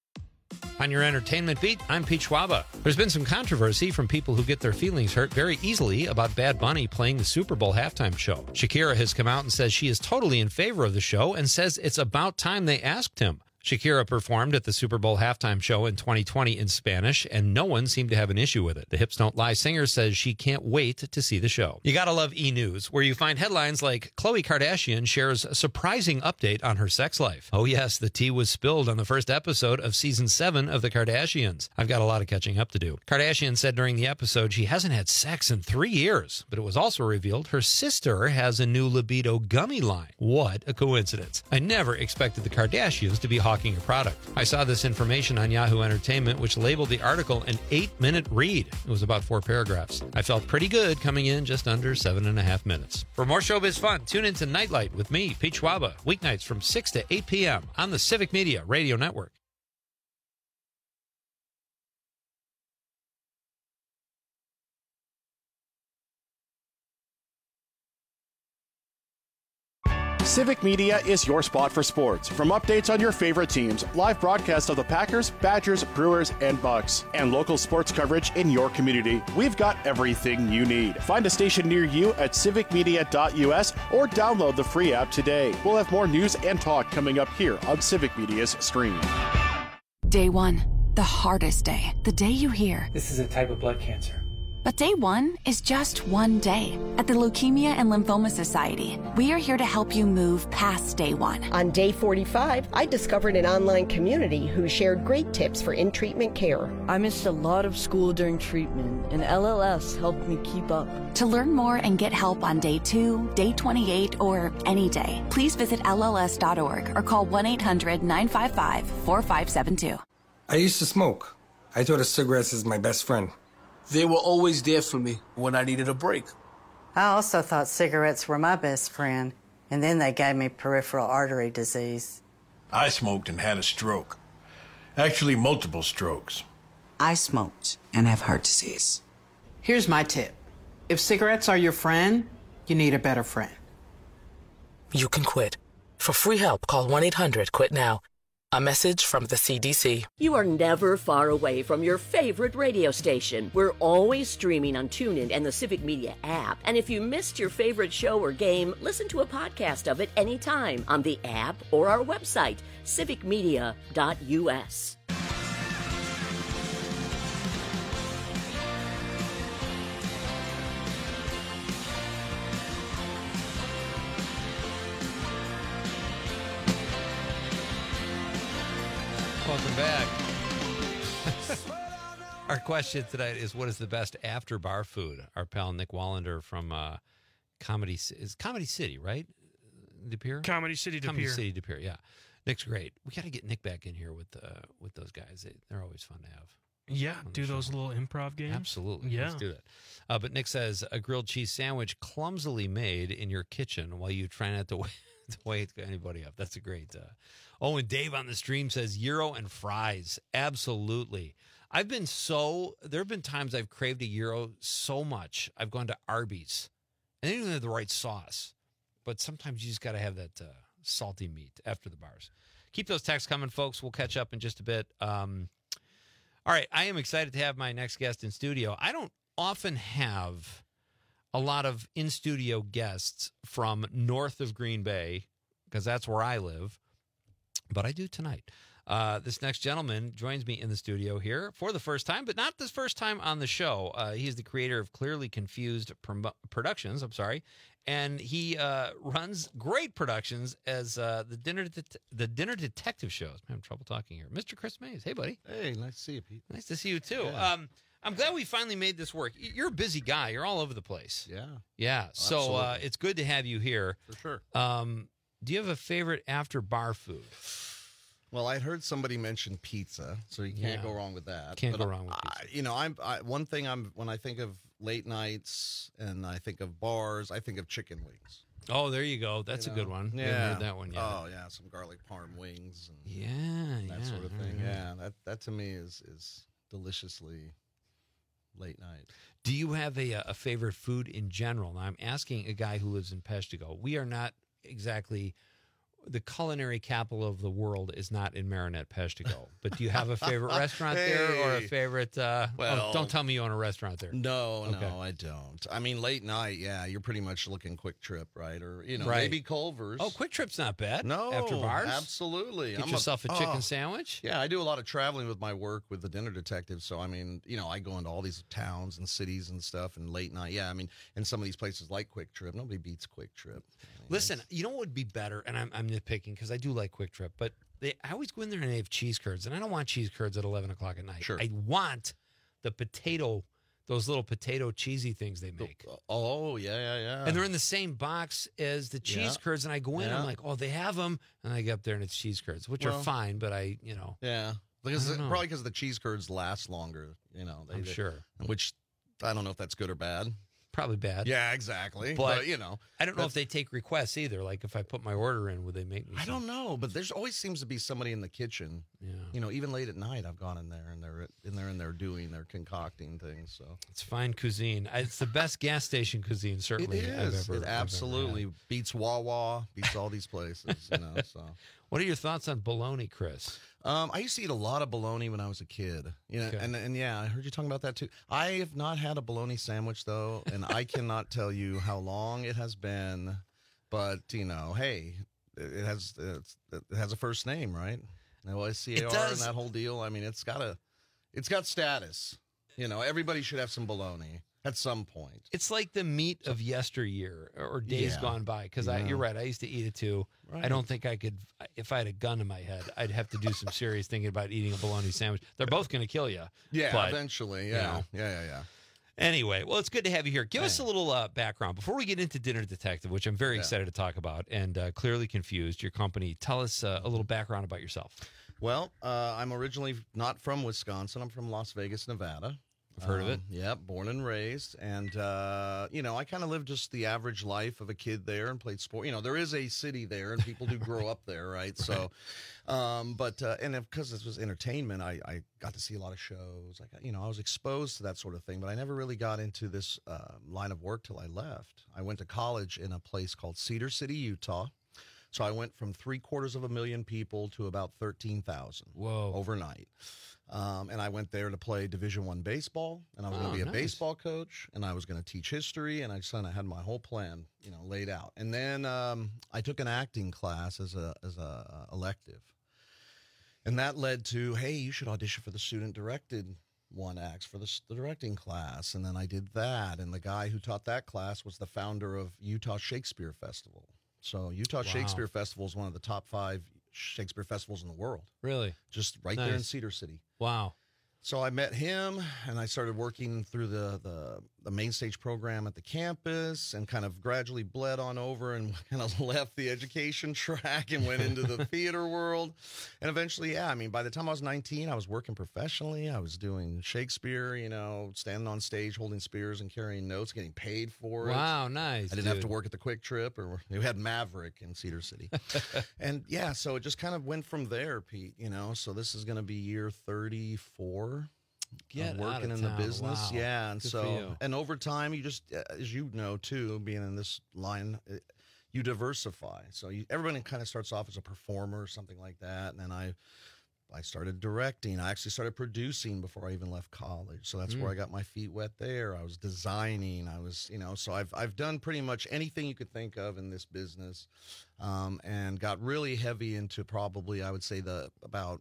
On your entertainment beat, I'm Pete Schwaba. There's been some controversy from people who get their feelings hurt very easily about Bad Bunny playing the Super Bowl halftime show. Shakira has come out and says she is totally in favor of the show and says it's about time they asked him. Shakira performed at the Super Bowl halftime show in 2020 in Spanish, and no one seemed to have an issue with it. The Hips Don't Lie singer says she can't wait to see the show. You gotta love E! News, where you find headlines like Khloe Kardashian shares a surprising update on her sex life. Oh yes, the tea was spilled on the first episode of season 7 of The Kardashians. I've got a lot of catching up to do. Kardashian said during the episode she hasn't had sex in 3 years, but it was also revealed her sister has a new libido gummy line. What a coincidence. I never expected the Kardashians to be hawking a product. I saw this information on Yahoo Entertainment, which labeled the article an 8-minute read. It was about 4 paragraphs. I felt pretty good coming in just under 7.5 minutes. For more showbiz fun, tune in to Nightlight with me, Pete Schwaba, weeknights from 6 to 8 p.m. on the Civic Media Radio Network. Civic Media is your spot for sports. From updates on your favorite teams, live broadcasts of the Packers, Badgers, Brewers, and Bucks, and local sports coverage in your community, we've got everything you need. Find a station near you at civicmedia.us or download the free app today. We'll have more news and talk coming up here on Civic Media's stream. Day 1, the hardest day. The day you hear, "This is a type of blood cancer." But day 1 is just one day. At the Leukemia and Lymphoma Society, we are here to help you move past day 1. On day 45, I discovered an online community who shared great tips for in-treatment care. I missed a lot of school during treatment, and LLS helped me keep up. To learn more and get help on day 2, day 28, or any day, please visit LLS.org or call 1-800-955-4572. I used to smoke. I thought of cigarettes as my best friend. They were always there for me when I needed a break. I also thought cigarettes were my best friend. and then they gave me peripheral artery disease. I smoked and had a stroke. Actually, multiple strokes. I smoked and have heart disease. Here's my tip. If cigarettes are your friend, you need a better friend. You can quit. For free help, call 1-800-QUIT-NOW. A message from the CDC. You are never far away from your favorite radio station. We're always streaming on TuneIn and the Civic Media app. And if you missed your favorite show or game, listen to a podcast of it anytime on the app or our website, civicmedia.us. Welcome back. Our question tonight is, what is the best after-bar food? Our pal Nick Wallander from Comedy City, right? De Pere? Comedy City, De Pere. Comedy City, De Pere, yeah. Nick's great. We got to get Nick back in here with those guys. They're always fun to have. Yeah, do those little improv games. Absolutely. Yeah. Let's do that. But Nick says, a grilled cheese sandwich clumsily made in your kitchen while you try not to wait anybody up. That's a great... and Dave on the stream says, gyro and fries. Absolutely. There have been times I've craved a gyro so much, I've gone to Arby's. And they don't even have the right sauce. But sometimes you just got to have that salty meat after the bars. Keep those texts coming, folks. We'll catch up in just a bit. All right, I am excited to have my next guest in studio. I don't often have a lot of in-studio guests from north of Green Bay, because that's where I live, but I do tonight. This next gentleman joins me in the studio here for the first time, but not the first time on the show. He's the creator of Clearly Confused Productions, and he runs great productions as the Dinner Detective shows. I'm having trouble talking here. Mr. Chris Mays. Hey, buddy. Hey, nice to see you, Pete. Nice to see you, too. Yeah. I'm glad we finally made this work. You're a busy guy. You're all over the place. Yeah. Yeah. So it's good to have you here. For sure. Do you have a favorite after-bar food? Well, I heard somebody mention pizza, so you can't go wrong with that. Can't go wrong with pizza. One thing when I think of late nights and I think of bars, I think of chicken wings. Oh, there you go. That's a good one. Yeah. I haven't heard that one yet. Oh, yeah, some garlic parm wings. And that sort of thing. Yeah, that to me is deliciously late night. Do you have a favorite food in general? Now, I'm asking a guy who lives in Peshtigo. We are not exactly... The culinary capital of the world is not in Marinette, Peshtigo. But do you have a favorite restaurant there or a favorite... don't tell me you own a restaurant there. No, I don't. I mean, late night, yeah, you're pretty much looking Quick Trip, right? Or, maybe Culver's. Oh, Quick Trip's not bad. No. After bars? Absolutely. Get yourself a chicken sandwich? Yeah, I do a lot of traveling with my work with the Dinner Detective. So, I mean, I go into all these towns and cities and stuff and late night. Yeah, I mean, and some of these places like Quick Trip, nobody beats Quick Trip. Listen, you know what would be better, and I'm nitpicking because I do like Quick Trip, but I always go in there and they have cheese curds, and I don't want cheese curds at 11 o'clock at night. Sure. I want the those little potato cheesy things they make. Oh, yeah. And they're in the same box as the cheese curds, and I go in, I'm like, oh, they have them, and I get up there and it's cheese curds, which are fine, but Yeah, probably because the cheese curds last longer, I'm sure. Which, I don't know if that's good or bad. Probably bad. Yeah, exactly. But I don't know if they take requests either. Like if I put my order in, would they make me? I don't know, but there's always seems to be somebody in the kitchen. Yeah. Even late at night, I've gone in there and they're concocting things. So it's fine cuisine. It's the best gas station cuisine, certainly. It is. It absolutely beats Wawa, beats all these places. So. What are your thoughts on bologna, Chris? I used to eat a lot of bologna when I was a kid. And yeah, I heard you talking about that too. I have not had a bologna sandwich though, and I cannot tell you how long it has been. But hey, it has a first name, right? LSCAR and that whole deal. I mean, it's got status. Everybody should have some bologna at some point. It's like the meat of yesteryear or days gone by. Because you're right, I used to eat it too. Right. I don't think I could, if I had a gun in my head, I'd have to do some serious thinking about eating a bologna sandwich. They're both going to kill you. Yeah, but, eventually. Yeah. Yeah. Anyway, well, it's good to have you here. Give us a little background before we get into Dinner Detective, which I'm very excited to talk about, and Clearly Confused, your company. Tell us a little background about yourself. Well, I'm originally not from Wisconsin. I'm from Las Vegas, Nevada. I've heard of it. Yep, born and raised. And, I kind of lived just the average life of a kid there and played sport. There is a city there, and people do grow up there, right? So, and because this was entertainment, I got to see a lot of shows. I was exposed to that sort of thing, but I never really got into this line of work till I left. I went to college in a place called Cedar City, Utah. So I went from 750,000 people to about 13,000 overnight. And I went there to play Division I baseball, and I was going to be a baseball coach, and I was going to teach history, and I had my whole plan, laid out. And then I took an acting class as a elective, and that led to, hey, you should audition for the student-directed one acts for the directing class. And then I did that, and the guy who taught that class was the founder of Utah Shakespeare Festival. So Utah Shakespeare Festival is one of the top 5 Shakespeare festivals in the world. Really? Just right there in Cedar City. Wow. So I met him, and I started working through the main stage program at the campus, and kind of gradually bled on over and kind of left the education track and went into the theater world. And eventually, by the time I was 19, I was working professionally. I was doing Shakespeare, standing on stage, holding spears and carrying notes, getting paid for it. Wow, nice. I didn't have to work at the Quick Trip, or we had Maverick in Cedar City. And so it just kind of went from there, Pete, So this is going to be year 34. Working in the business. Wow. Yeah. And Good and over time, you just, as you know, too, being in this line, you diversify. So everybody kind of starts off as a performer or something like that. And then I started directing. I actually started producing before I even left college. So that's where I got my feet wet there. I was designing. I was, so I've done pretty much anything you could think of in this business, and got really heavy into probably, I would say, about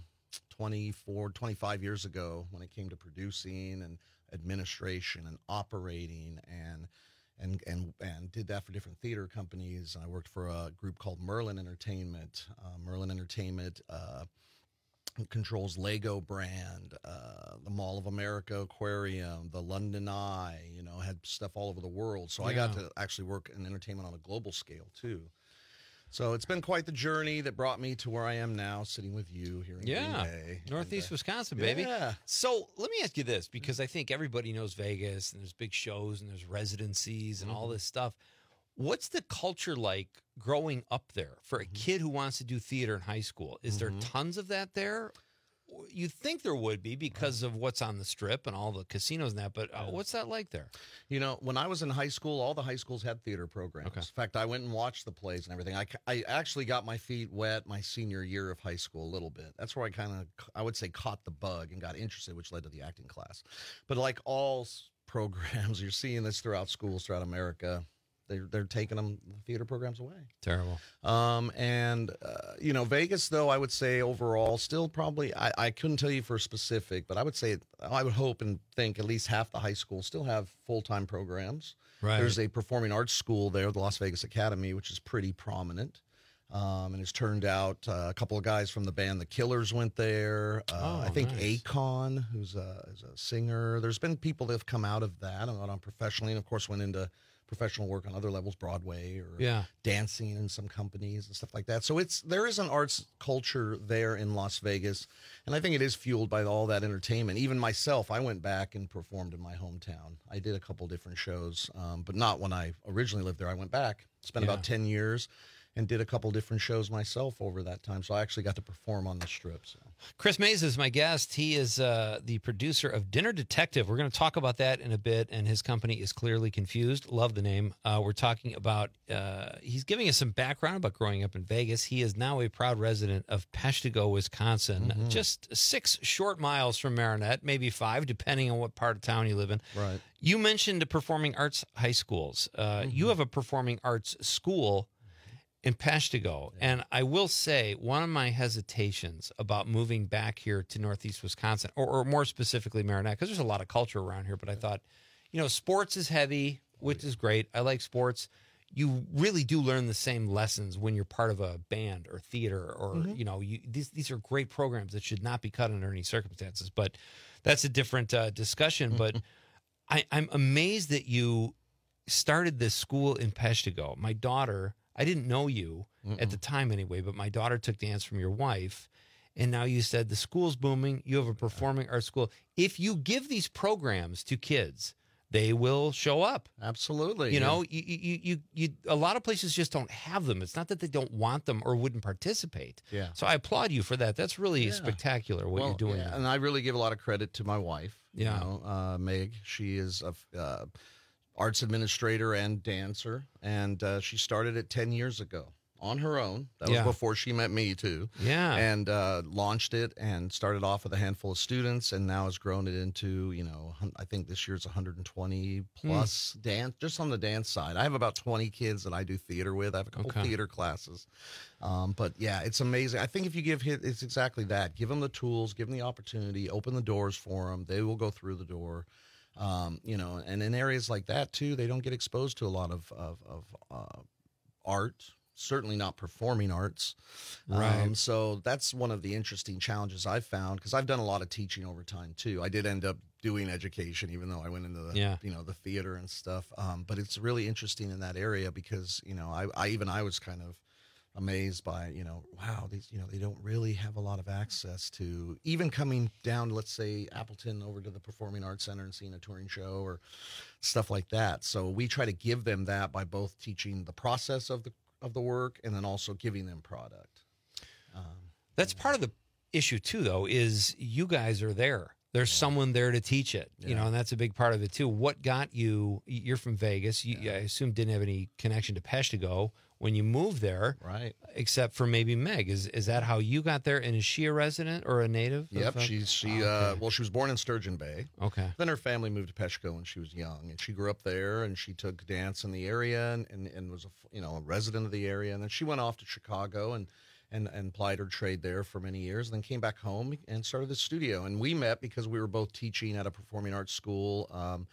25 years ago, when it came to producing and administration and operating, and did that for different theater companies. I worked for a group called Merlin Entertainment. Merlin Entertainment controls Lego brand, the Mall of America Aquarium, the London Eye, had stuff all over the world. So I got to actually work in entertainment on a global scale too. So it's been quite the journey that brought me to where I am now, sitting with you here in Green Bay. Northeast Wisconsin, baby. Yeah. So let me ask you this, because I think everybody knows Vegas, and there's big shows, and there's residencies, and all this stuff. What's the culture like growing up there for a kid who wants to do theater in high school? Is there tons of that there? You'd think there would be because of what's on the Strip and all the casinos and that, but what's that like there? When I was in high school, all the high schools had theater programs. Okay. In fact, I went and watched the plays and everything. I actually got my feet wet my senior year of high school a little bit. That's where I would say, caught the bug and got interested, which led to the acting class. But like all programs, you're seeing this throughout schools throughout America. They're taking the theater programs away. Terrible. Vegas, though, I would say overall still probably, I couldn't tell you for specific, but I would say, I would hope and think at least half the high schools still have full-time programs. Right. There's a performing arts school there, the Las Vegas Academy, which is pretty prominent. And it's turned out a couple of guys from the band The Killers went there. I think Akon, who's a singer. There's been people that have come out of that and on professionally, and of course went into professional work on other levels, Broadway or dancing in some companies and stuff like that. So there is an arts culture there in Las Vegas, and I think it is fueled by all that entertainment. Even myself, I went back and performed in my hometown. I did a couple different shows, but not when I originally lived there. I went back, spent about 10 years, and did a couple different shows myself over that time. So I actually got to perform on the Strip. So. Chris Mays is my guest. He is the producer of Dinner Detective. We're going to talk about that in a bit, and his company is Clearly Confused. Love the name. We're talking about, he's giving us some background about growing up in Vegas. He is now a proud resident of Peshtigo, Wisconsin, just 6 short miles from Marinette, maybe 5, depending on what part of town you live in. Right. You mentioned the performing arts high schools. You have a performing arts school in Peshtigo. And I will say, one of my hesitations about moving back here to Northeast Wisconsin, or more specifically Marinette, because there's a lot of culture around here, but I thought, sports is heavy, which is great. I like sports. You really do learn the same lessons when you're part of a band or theater, or, these are great programs that should not be cut under any circumstances. But that's a different discussion. But I'm amazed that you started this school in Peshtigo. My daughter, I didn't know you at the time anyway, but my daughter took dance from your wife, And now you said the school's booming. You have a performing arts school. If you give these programs to kids, they will show up. Absolutely. You know, you a lot of places just don't have them. It's not that they don't want them or wouldn't participate. Yeah. So I applaud you for that. That's really spectacular what you're doing. Yeah. And I really give a lot of credit to my wife. Yeah. You know, Meg. She is a arts administrator and dancer, and she started it 10 years ago on her own. That was before she met me, too. Yeah. And launched it and started off with a handful of students and now has grown it into, you know, I think this year's 120 plus dance, just on the dance side. I have about 20 kids that I do theater with. I have a couple theater classes. But yeah, it's amazing. I think if you give it's exactly that. Give them the tools, give them the opportunity, open the doors for them. They will go through the door. You know, and in areas like that, too, they don't get exposed to a lot of art. Certainly not performing arts. Right. So that's one of the interesting challenges I've found, because I've done a lot of teaching over time too. I did end up doing education, even though I went into the, you know, the theater and stuff. But it's really interesting in that area because, you know, I was kind of amazed by, you know, wow, these, you know, they don't really have a lot of access to even coming down, let's say Appleton over to the Performing Arts Center and seeing a touring show or stuff like that. So we try to give them that by both teaching the process of the work and then also giving them product. That's part of the issue too, though, is you guys are there. There's someone there to teach it, you know, and that's a big part of it too. What got you? You're from Vegas. I assume didn't have any connection to Peshtigo when you moved there, right? Except for maybe Meg. Is that how you got there? And is she a resident or a native? Yep, she was born in Sturgeon Bay. Okay. Then her family moved to Peshtigo when she was young, and she grew up there. And she took dance in the area and was a resident of the area. And then she went off to Chicago and plied her trade there for many years, and then came back home and started the studio. And we met because we were both teaching at a performing arts school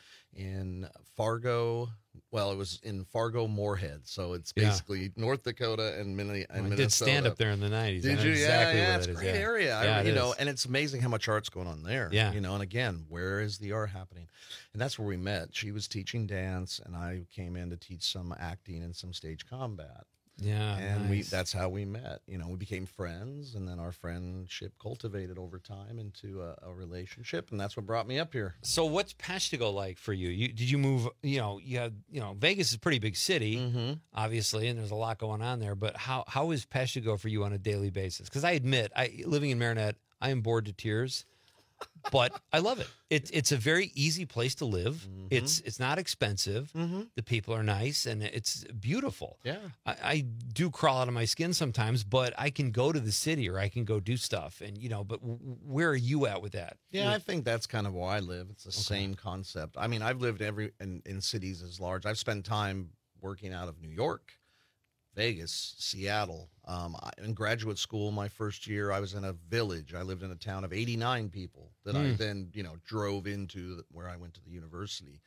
in Fargo. Well, it was in Fargo, Moorhead. So it's basically North Dakota and Minnesota. I did stand up there in the 90s. Did you? Exactly yeah, it's a great area. Yeah, you know, and it's amazing how much art's going on there. Yeah. You know, and again, where is the art happening? And that's where we met. She was teaching dance, and I came in to teach some acting and some stage combat. Yeah, and nice. that's how we met. You know, we became friends, and then our friendship cultivated over time into a relationship, and that's what brought me up here. So, what's Peshtigo like for you? Did you move? You know, Vegas is a pretty big city, obviously, and there's a lot going on there. But how is Peshtigo for you on a daily basis? Because I admit, living in Marinette, I am bored to tears. But I love it. It's a very easy place to live. It's not expensive. The people are nice, and it's beautiful. Yeah, I do crawl out of my skin sometimes, but I can go to the city or I can go do stuff. And but where are you at with that? Yeah, I think that's kind of where I live. It's the same concept. I mean, I've lived in cities as large. I've spent time working out of New York, Vegas, Seattle. In graduate school, my first year, I was in a village. I lived in a town of 89 people that I then, drove into where I went to the university.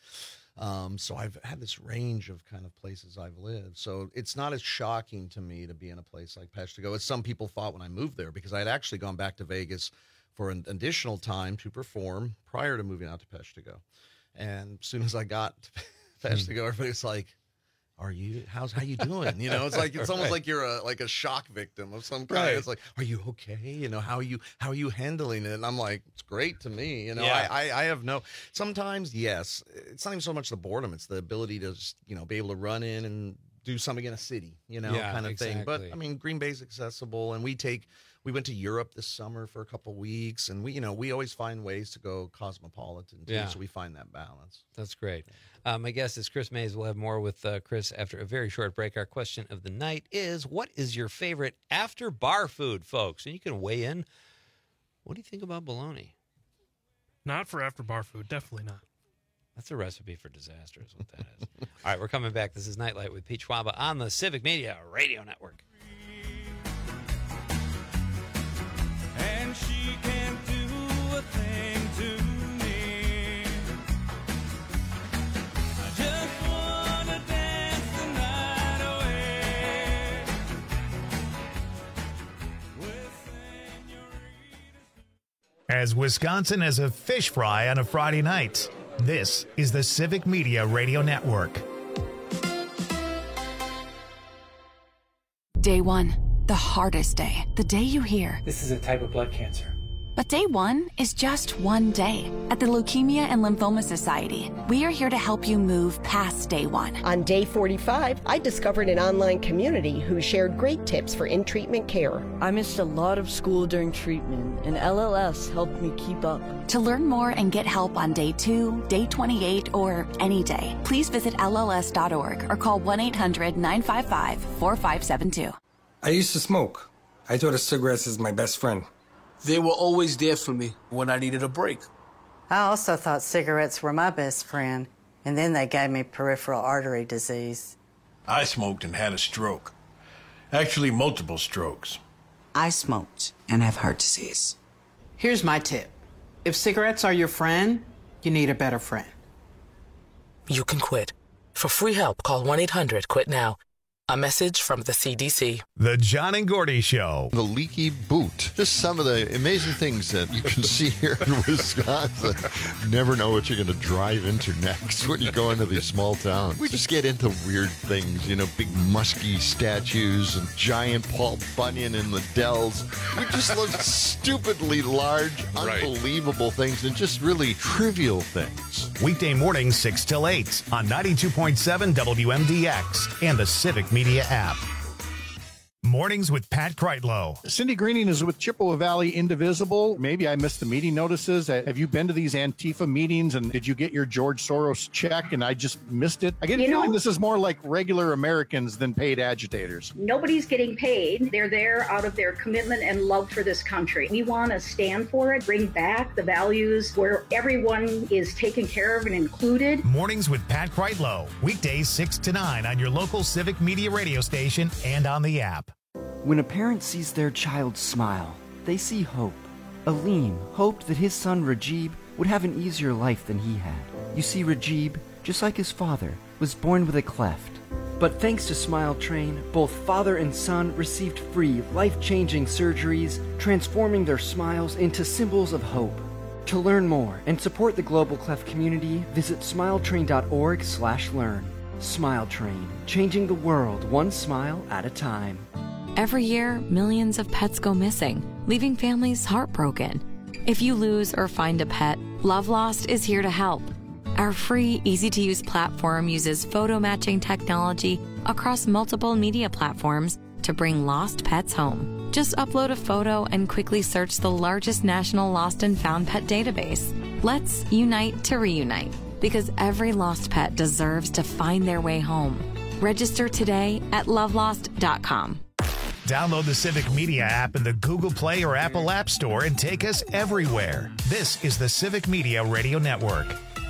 So I've had this range of kind of places I've lived. So it's not as shocking to me to be in a place like Peshtigo as some people thought when I moved there, because I had actually gone back to Vegas for an additional time to perform prior to moving out to Peshtigo. And as soon as I got to Peshtigo, everybody was like, how you doing? It's almost like you're a shock victim of some kind. Right. It's like, are you okay? How are you handling it? And I'm like, it's great to me. I have sometimes, yes, it's not even so much the boredom. It's the ability to just, be able to run in and do something in a city, kind of thing. But I mean, Green Bay's accessible, and we went to Europe this summer for a couple weeks, and we always find ways to go cosmopolitan too, so we find that balance. That's great. My guest is Chris Mays. We'll have more with Chris after a very short break. Our question of the night is, what is your favorite after bar food, folks? And you can weigh in. What do you think about bologna? Not for after bar food. Definitely not. That's a recipe for disaster is what that is. All right, we're coming back. This is Nightlight with Pete Schwaba on the Civic Media Radio Network. And she can't do a thing to me. I just wanna dance the night away with senoritas. As Wisconsin as a fish fry on a Friday night, this is the Civic Media Radio Network. Day 1. The hardest day, the day you hear, This is a type of blood cancer. but day one is just one day. At the Leukemia and Lymphoma Society, we are here to help you move past day one. On day 45, I discovered an online community who shared great tips for in-treatment care. I missed a lot of school during treatment, and LLS helped me keep up. To learn more and get help on day 2, day 28, or any day, please visit LLS.org or call 1-800-955-4572. I used to smoke. I thought of cigarettes as my best friend. They were always there for me when I needed a break. I also thought cigarettes were my best friend, and then they gave me peripheral artery disease. I smoked and had a stroke. Actually, multiple strokes. I smoked and have heart disease. Here's my tip. If cigarettes are your friend, you need a better friend. You can quit. For free help, call 1-800-QUIT-NOW. A message from the CDC. The John and Gordy Show. The leaky boot. Just some of the amazing things that you can see here in Wisconsin. Never know what you're going to drive into next when you go into these small towns. We just get into weird things, you know, big musky statues and giant Paul Bunyan in the Dells. We just look stupidly large, unbelievable things and just really trivial things. Weekday mornings 6 till 8 on 92.7 WMDX and the Civic Media app. Mornings with Pat Kreitlow. Cindy Greening is with Chippewa Valley Indivisible. Maybe I missed the meeting notices. Have you been to these Antifa meetings, and did you get your George Soros check and I just missed it? I get a feeling this is more like regular Americans than paid agitators. Nobody's getting paid. They're there out of their commitment and love for this country. We want to stand for it, bring back the values where everyone is taken care of and included. Mornings with Pat Kreitlow. Weekdays 6 to 9 on your local Civic Media radio station and on the app. When a parent sees their child smile, they see hope. Aleem hoped that his son Rajib would have an easier life than he had. You see, Rajib, just like his father, was born with a cleft. But thanks to Smile Train, both father and son received free, life-changing surgeries, transforming their smiles into symbols of hope. To learn more and support the global cleft community, visit smiletrain.org/learn. Smile Train, changing the world one smile at a time. Every year, millions of pets go missing, leaving families heartbroken. If you lose or find a pet, Love Lost is here to help. Our free, easy-to-use platform uses photo matching technology across multiple media platforms to bring lost pets home. Just upload a photo and quickly search the largest national lost and found pet database. Let's unite to reunite, because every lost pet deserves to find their way home. Register today at lovelost.com. Download the Civic Media app in the Google Play or Apple App Store and take us everywhere. This is the Civic Media Radio Network.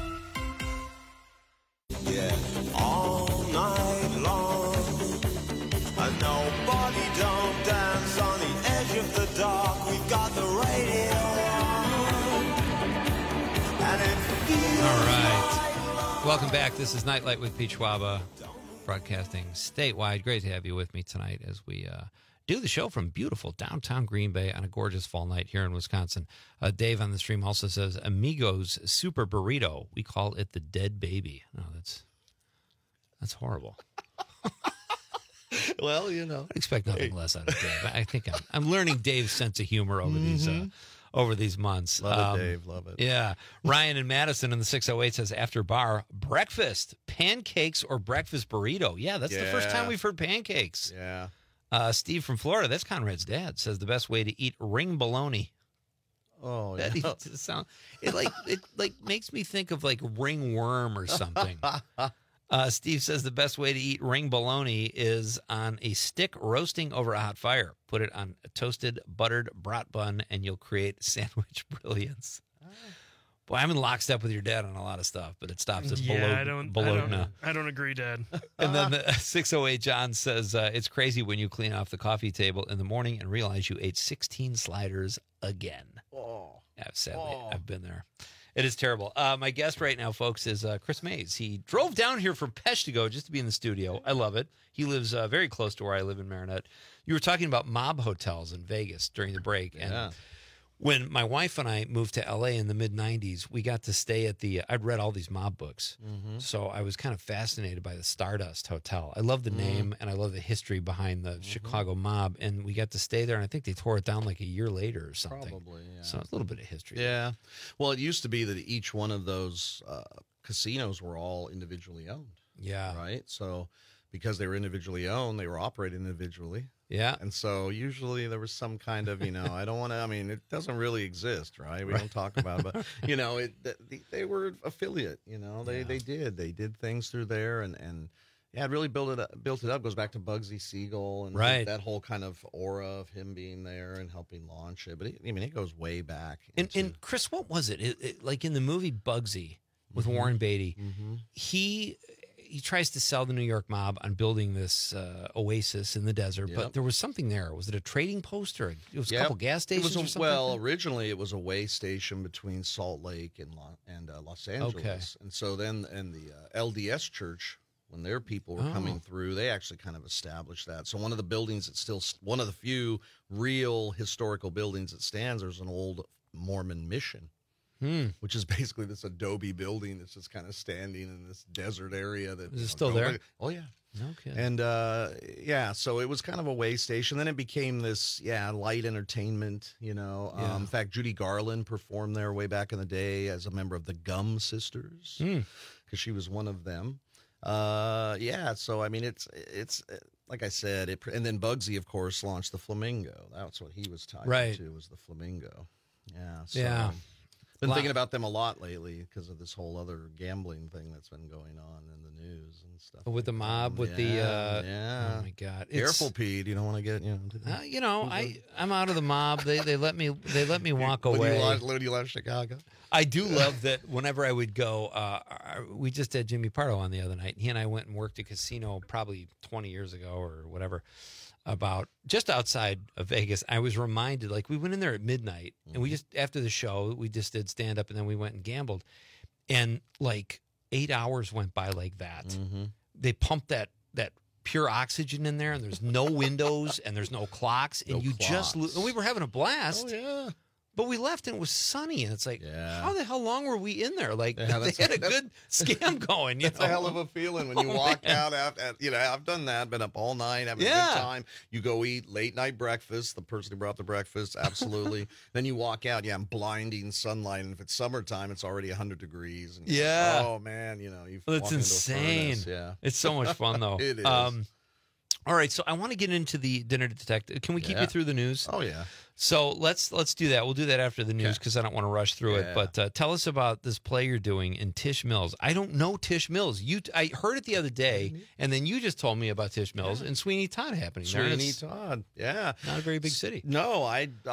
Yeah, all night long. And nobody don't dance on the edge of the dark. We've got the radio on. And it feels All right. Welcome back. This is Nightlight with Pete Schwaba, broadcasting statewide. Great to have you with me tonight as we do the show from beautiful downtown Green Bay on a gorgeous fall night here in Wisconsin. Dave on the stream also says, Amigos Super Burrito. We call it the Dead Baby. No, that's horrible. Well, you know. I expect nothing less out of Dave. I think I'm learning Dave's sense of humor over these months. Love it, Dave. Love it. Yeah. Ryan in Madison in the 608 says, after bar, breakfast, pancakes or breakfast burrito. Yeah, that's the first time we've heard pancakes. Yeah. Steve from Florida, that's Conrad's dad, says the best way to eat ring bologna. Oh, that yeah. It makes me think of like ringworm or something. Steve says the best way to eat ring bologna is on a stick roasting over a hot fire. Put it on a toasted, buttered brat bun, and you'll create sandwich brilliance. Boy, I'm in lockstep with your dad on a lot of stuff, but it stops at bologna. I don't agree, Dad. And then the 608 John says, it's crazy when you clean off the coffee table in the morning and realize you ate 16 sliders again. Oh. Yeah, sadly, I've been there. It is terrible. My guest right now, folks, is Chris Mays. He drove down here from Peshtigo just to be in the studio. I love it. He lives very close to where I live in Marinette. You were talking about mob hotels in Vegas during the break. And When my wife and I moved to LA in the mid-90s, we got to stay at I'd read all these mob books. So I was kind of fascinated by the Stardust Hotel. I love the name, and I love the history behind the Chicago mob. And we got to stay there, and I think they tore it down like a year later or something. Probably, yeah. So it's a little bit of history. Yeah. Well, it used to be that each one of those casinos were all individually owned. Yeah. Right? So because they were individually owned, they were operated individually. Yeah. And so usually there was some kind of, I don't want to, it doesn't really exist, right? We don't talk about it, but, they were affiliate, they did things through there and it really built it up. Goes back to Bugsy Siegel and that whole kind of aura of him being there and helping launch it. But it goes way back. And Chris, what was it? Like in the movie Bugsy with Warren Beatty, he tries to sell the New York mob on building this oasis in the desert, but there was something there. Was it a trading post or it was a couple gas stations or something? Well, originally it was a way station between Salt Lake and Los Angeles. Okay. And so then the LDS Church, when their people were coming through, they actually kind of established that. So one of the buildings that's still one of the few real historical buildings that stands, there's an old Mormon mission. Which is basically this adobe building that's just kind of standing in this desert area. Is it still there? Oh, yeah. Okay. And, so it was kind of a way station. Then it became this, light entertainment, In fact, Judy Garland performed there way back in the day as a member of the Gum Sisters because she was one of them. So, it's like I said, and then Bugsy, of course, launched the Flamingo. That's what he was tied to, was the Flamingo. Yeah. So. Been thinking about them a lot lately because of this whole other gambling thing that's been going on in the news and stuff. With the mob, with oh my God! Careful, Pete. You don't want to get I'm out of the mob. They let me walk away. When you left Chicago, I do love that. Whenever I would go, we just had Jimmy Pardo on the other night. He and I went and worked a casino probably 20 years ago or whatever. About just outside of Vegas, I was reminded, like we went in there at midnight and we just, after the show, we just did stand up and then we went and gambled. And like 8 hours went by like that. They pumped that pure oxygen in there and there's no windows and there's no clocks and and we were having a blast. Oh, yeah. But we left and it was sunny, and it's like, how the hell long were we in there? Like, they had a good scam going. It's a hell of a feeling when you walk out after, I've done that, been up all night, having a good time. You go eat late night breakfast, the person who brought the breakfast, absolutely. Then you walk out, in blinding sunlight, and if it's summertime, it's already 100 degrees. And oh, man, you've it's insane. It's so much fun, though. It is. All right, so I want to get into the Dinner Detective. Can we keep you through the news? Oh, yeah. So let's do that. We'll do that after the news because I don't want to rush through it. But tell us about this play you're doing in Tisch Mills. I don't know Tisch Mills. I heard it the other day, and then you just told me about Tisch Mills and Sweeney Todd happening there. Sweeney Todd, not a very big city. No,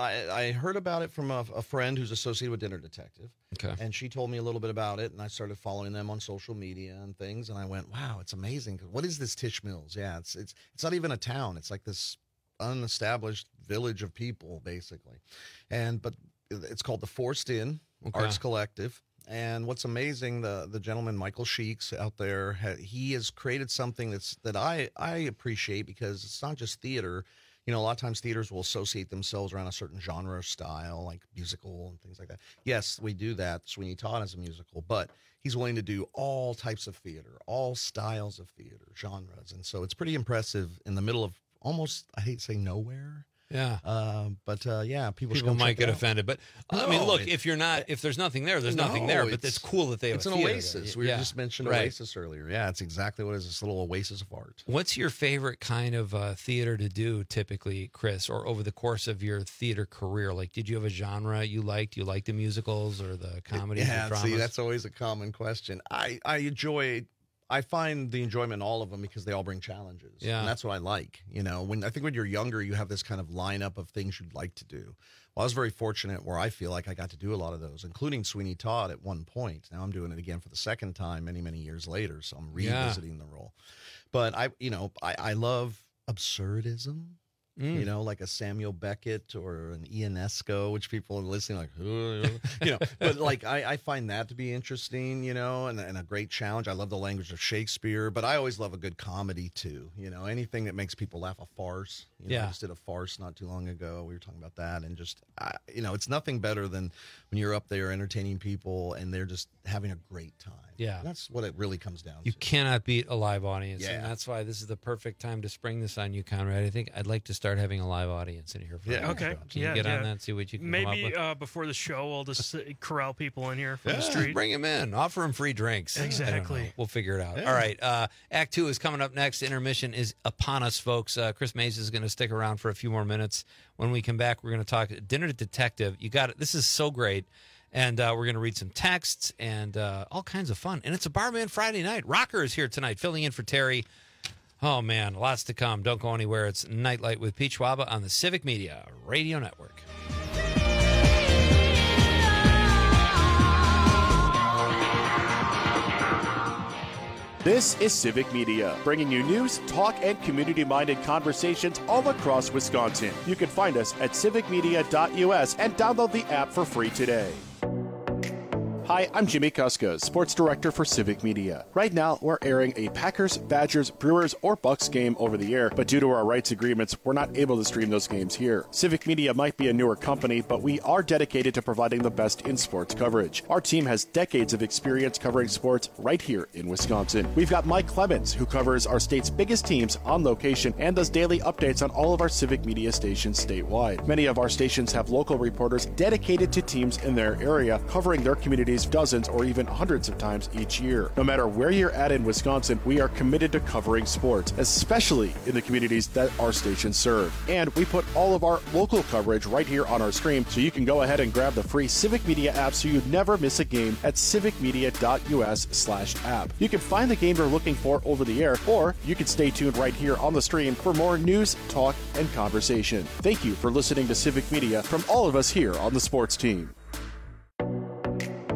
I heard about it from a friend who's associated with Dinner Detective. Okay. And she told me a little bit about it, and I started following them on social media and things, and I went, wow, it's amazing. What is this Tisch Mills? Yeah, it's not even a town. It's like this unestablished village of people, basically. But it's called the Forced Inn Arts Collective. And what's amazing, the gentleman Michael Sheeks out there, he has created something that I appreciate because it's not just theater. A lot of times theaters will associate themselves around a certain genre or style, like musical and things like that. Yes, we do that. Sweeney Todd is a musical, but he's willing to do all types of theater, all styles of theater, genres. And so it's pretty impressive in the middle of almost, I hate to say nowhere. Yeah. People might get offended. But I mean, look, if there's nothing there, there's nothing there. But it's cool that they have it's an oasis. We just mentioned oasis earlier. Yeah, it's exactly what it is. This little oasis of art. What's your favorite kind of theater to do typically, Chris, or over the course of your theater career? Like, did you have a genre you liked? You like the musicals or the comedies or dramas? See, that's always a common question. I find the enjoyment in all of them because they all bring challenges. Yeah. And that's what I like. When you're younger, you have this kind of lineup of things you'd like to do. Well, I was very fortunate where I feel like I got to do a lot of those, including Sweeney Todd at one point. Now I'm doing it again for the second time many, many years later. So I'm revisiting the role. But I love absurdism. you know, like a Samuel Beckett or an Ionesco, which people are listening like, you know, but like I find that to be interesting, you know, and a great challenge. I love the language of Shakespeare, but I always love a good comedy too. You know, anything that makes people laugh, a farce. You know, I just did a farce not too long ago. We were talking about that, and just, you know, it's nothing better than when you're up there entertaining people and they're just having a great time. Yeah. And that's what it really comes down You to. cannot beat a live audience, Yeah. and that's why this is the perfect time to spring this on you, Conrad. I think I'd like to start having a live audience in here. For Yeah. Okay. Can you get on that and see what you can come up Maybe with? Before the show, I'll just corral people in here from the Yeah, street. bring them in. Offer them free drinks. Exactly. I don't know. We'll figure it out. Yeah. All right. Act 2 is coming up next. Intermission is upon us, folks. Chris Mays is going to stick around for a few more minutes. When we come back, we're going to talk Dinner Detective. You got it. This is so great. And we're going to read some texts and all kinds of fun. And it's a Barman Friday night. Rocker is here tonight, filling in for Terry. Oh, man, lots to come. Don't go anywhere. It's Nightlight with Pete Schwaba on the Civic Media Radio Network. This is Civic Media, bringing you news, talk, and community-minded conversations all across Wisconsin. You can find us at civicmedia.us and download the app for free today. Hi, I'm Jimmy Kuska, Sports Director for Civic Media. Right now, we're airing a Packers, Badgers, Brewers, or Bucks game over the air, but due to our rights agreements, we're not able to stream those games here. Civic Media might be a newer company, but we are dedicated to providing the best in sports coverage. Our team has decades of experience covering sports right here in Wisconsin. We've got Mike Clemens, who covers our state's biggest teams on location and does daily updates on all of our Civic Media stations statewide. Many of our stations have local reporters dedicated to teams in their area, covering their communities dozens or even hundreds of times each year. No matter where you're at in Wisconsin, we are committed to covering sports, especially in the communities that our stations serve. And we put all of our local coverage right here on our stream, so you can go ahead and grab the free Civic Media app so you never miss a game at civicmedia.us/app. You can find the game you're looking for over the air, or you can stay tuned right here on the stream for more news, talk, and conversation. Thank you for listening to Civic Media from all of us here on the sports team.